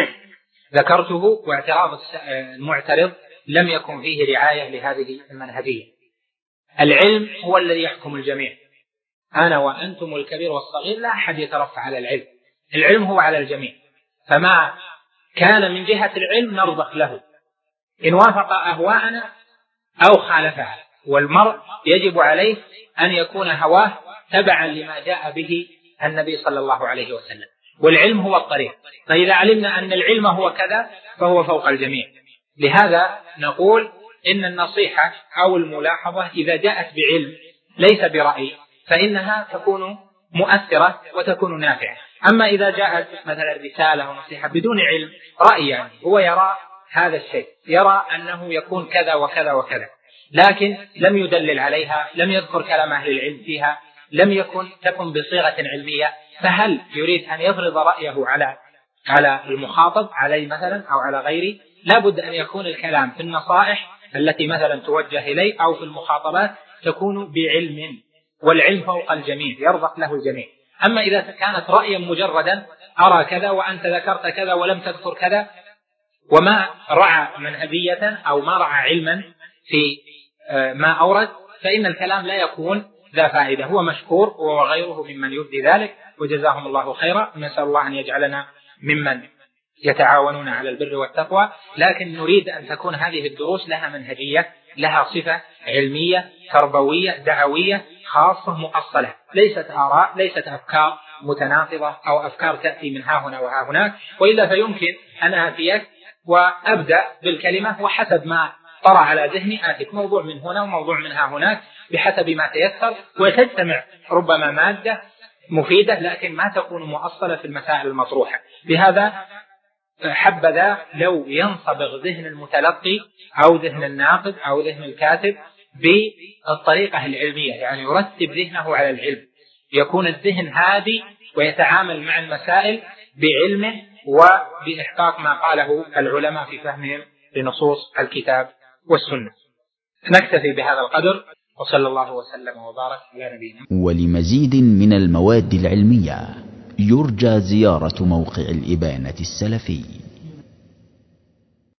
ذكرته، واعتراض المعترض لم يكن فيه رعاية لهذه المنهجية. العلم هو الذي يحكم الجميع، أنا وأنتم الكبير والصغير لا أحد يترفع على العلم، العلم هو على الجميع، فما كان من جهة العلم نرضخ له إن وافق أهواءنا أو خالفها، والمرء يجب عليه أن يكون هواه تبعا لما جاء به النبي صلى الله عليه وسلم، والعلم هو الطريق. فإذا علمنا أن العلم هو كذا فهو فوق الجميع. لهذا نقول إن النصيحة أو الملاحظة إذا جاءت بعلم ليس برأي فإنها تكون مؤثرة وتكون نافعة. أما إذا جاءت مثلا رسالة أو نصيحة بدون علم، رأي يعني هو يرى هذا الشيء، يرى أنه يكون كذا وكذا وكذا، لكن لم يدلل عليها، لم يذكر كلام أهل العلم فيها، لم يكن تكن بصيغة علمية، فهل يريد أن يفرض رأيه على على المخاطب علي مثلا أو على غيري؟ لابد أن يكون الكلام في النصائح التي مثلا توجه إليه أو في المخاطبات تكون بعلم، والعلم فوق الجميع يرضخ له الجميع. أما إذا كانت رأيا مجردا أرى كذا وأنت ذكرت كذا ولم تذكر كذا، وما رعى منهجية أو ما رعى علما في ما أورد، فإن الكلام لا يكون ذا فائدة. هو مشكور وغيره ممن يبدي ذلك، وجزاهم الله خيرا. نسأل الله أن يجعلنا ممن يتعاونون على البر والتقوى، لكن نريد أن تكون هذه الدروس لها منهجية، لها صفة علمية تربوية دعوية خاصة مؤصلة، ليست آراء، ليست أفكار متناقضة أو أفكار تأتي من ها هنا وها هناك، وإلا فيمكن أن آتيك وأبدأ بالكلمة وحسب ما طرأ على ذهني آتيك موضوع من هنا وموضوع من ها هناك بحسب ما تيسر، وتجتمع ربما مادة مفيدة لكن ما تكون مؤصلة في المسائل المطروحة. بهذا حبذا لو ينصبغ ذهن المتلقي أو ذهن الناقد أو ذهن الكاتب بالطريقة العلمية، يعني يرتب ذهنه على العلم، يكون الذهن هادي ويتعامل مع المسائل بعلمه وبإحقاق ما قاله العلماء في فهمهم لنصوص الكتاب والسنة. نكتفي بهذا القدر، وصلى الله وسلم وبارك على نبينا. ولمزيد من المواد العلمية يرجى زيارة موقع الإبانة السلفي.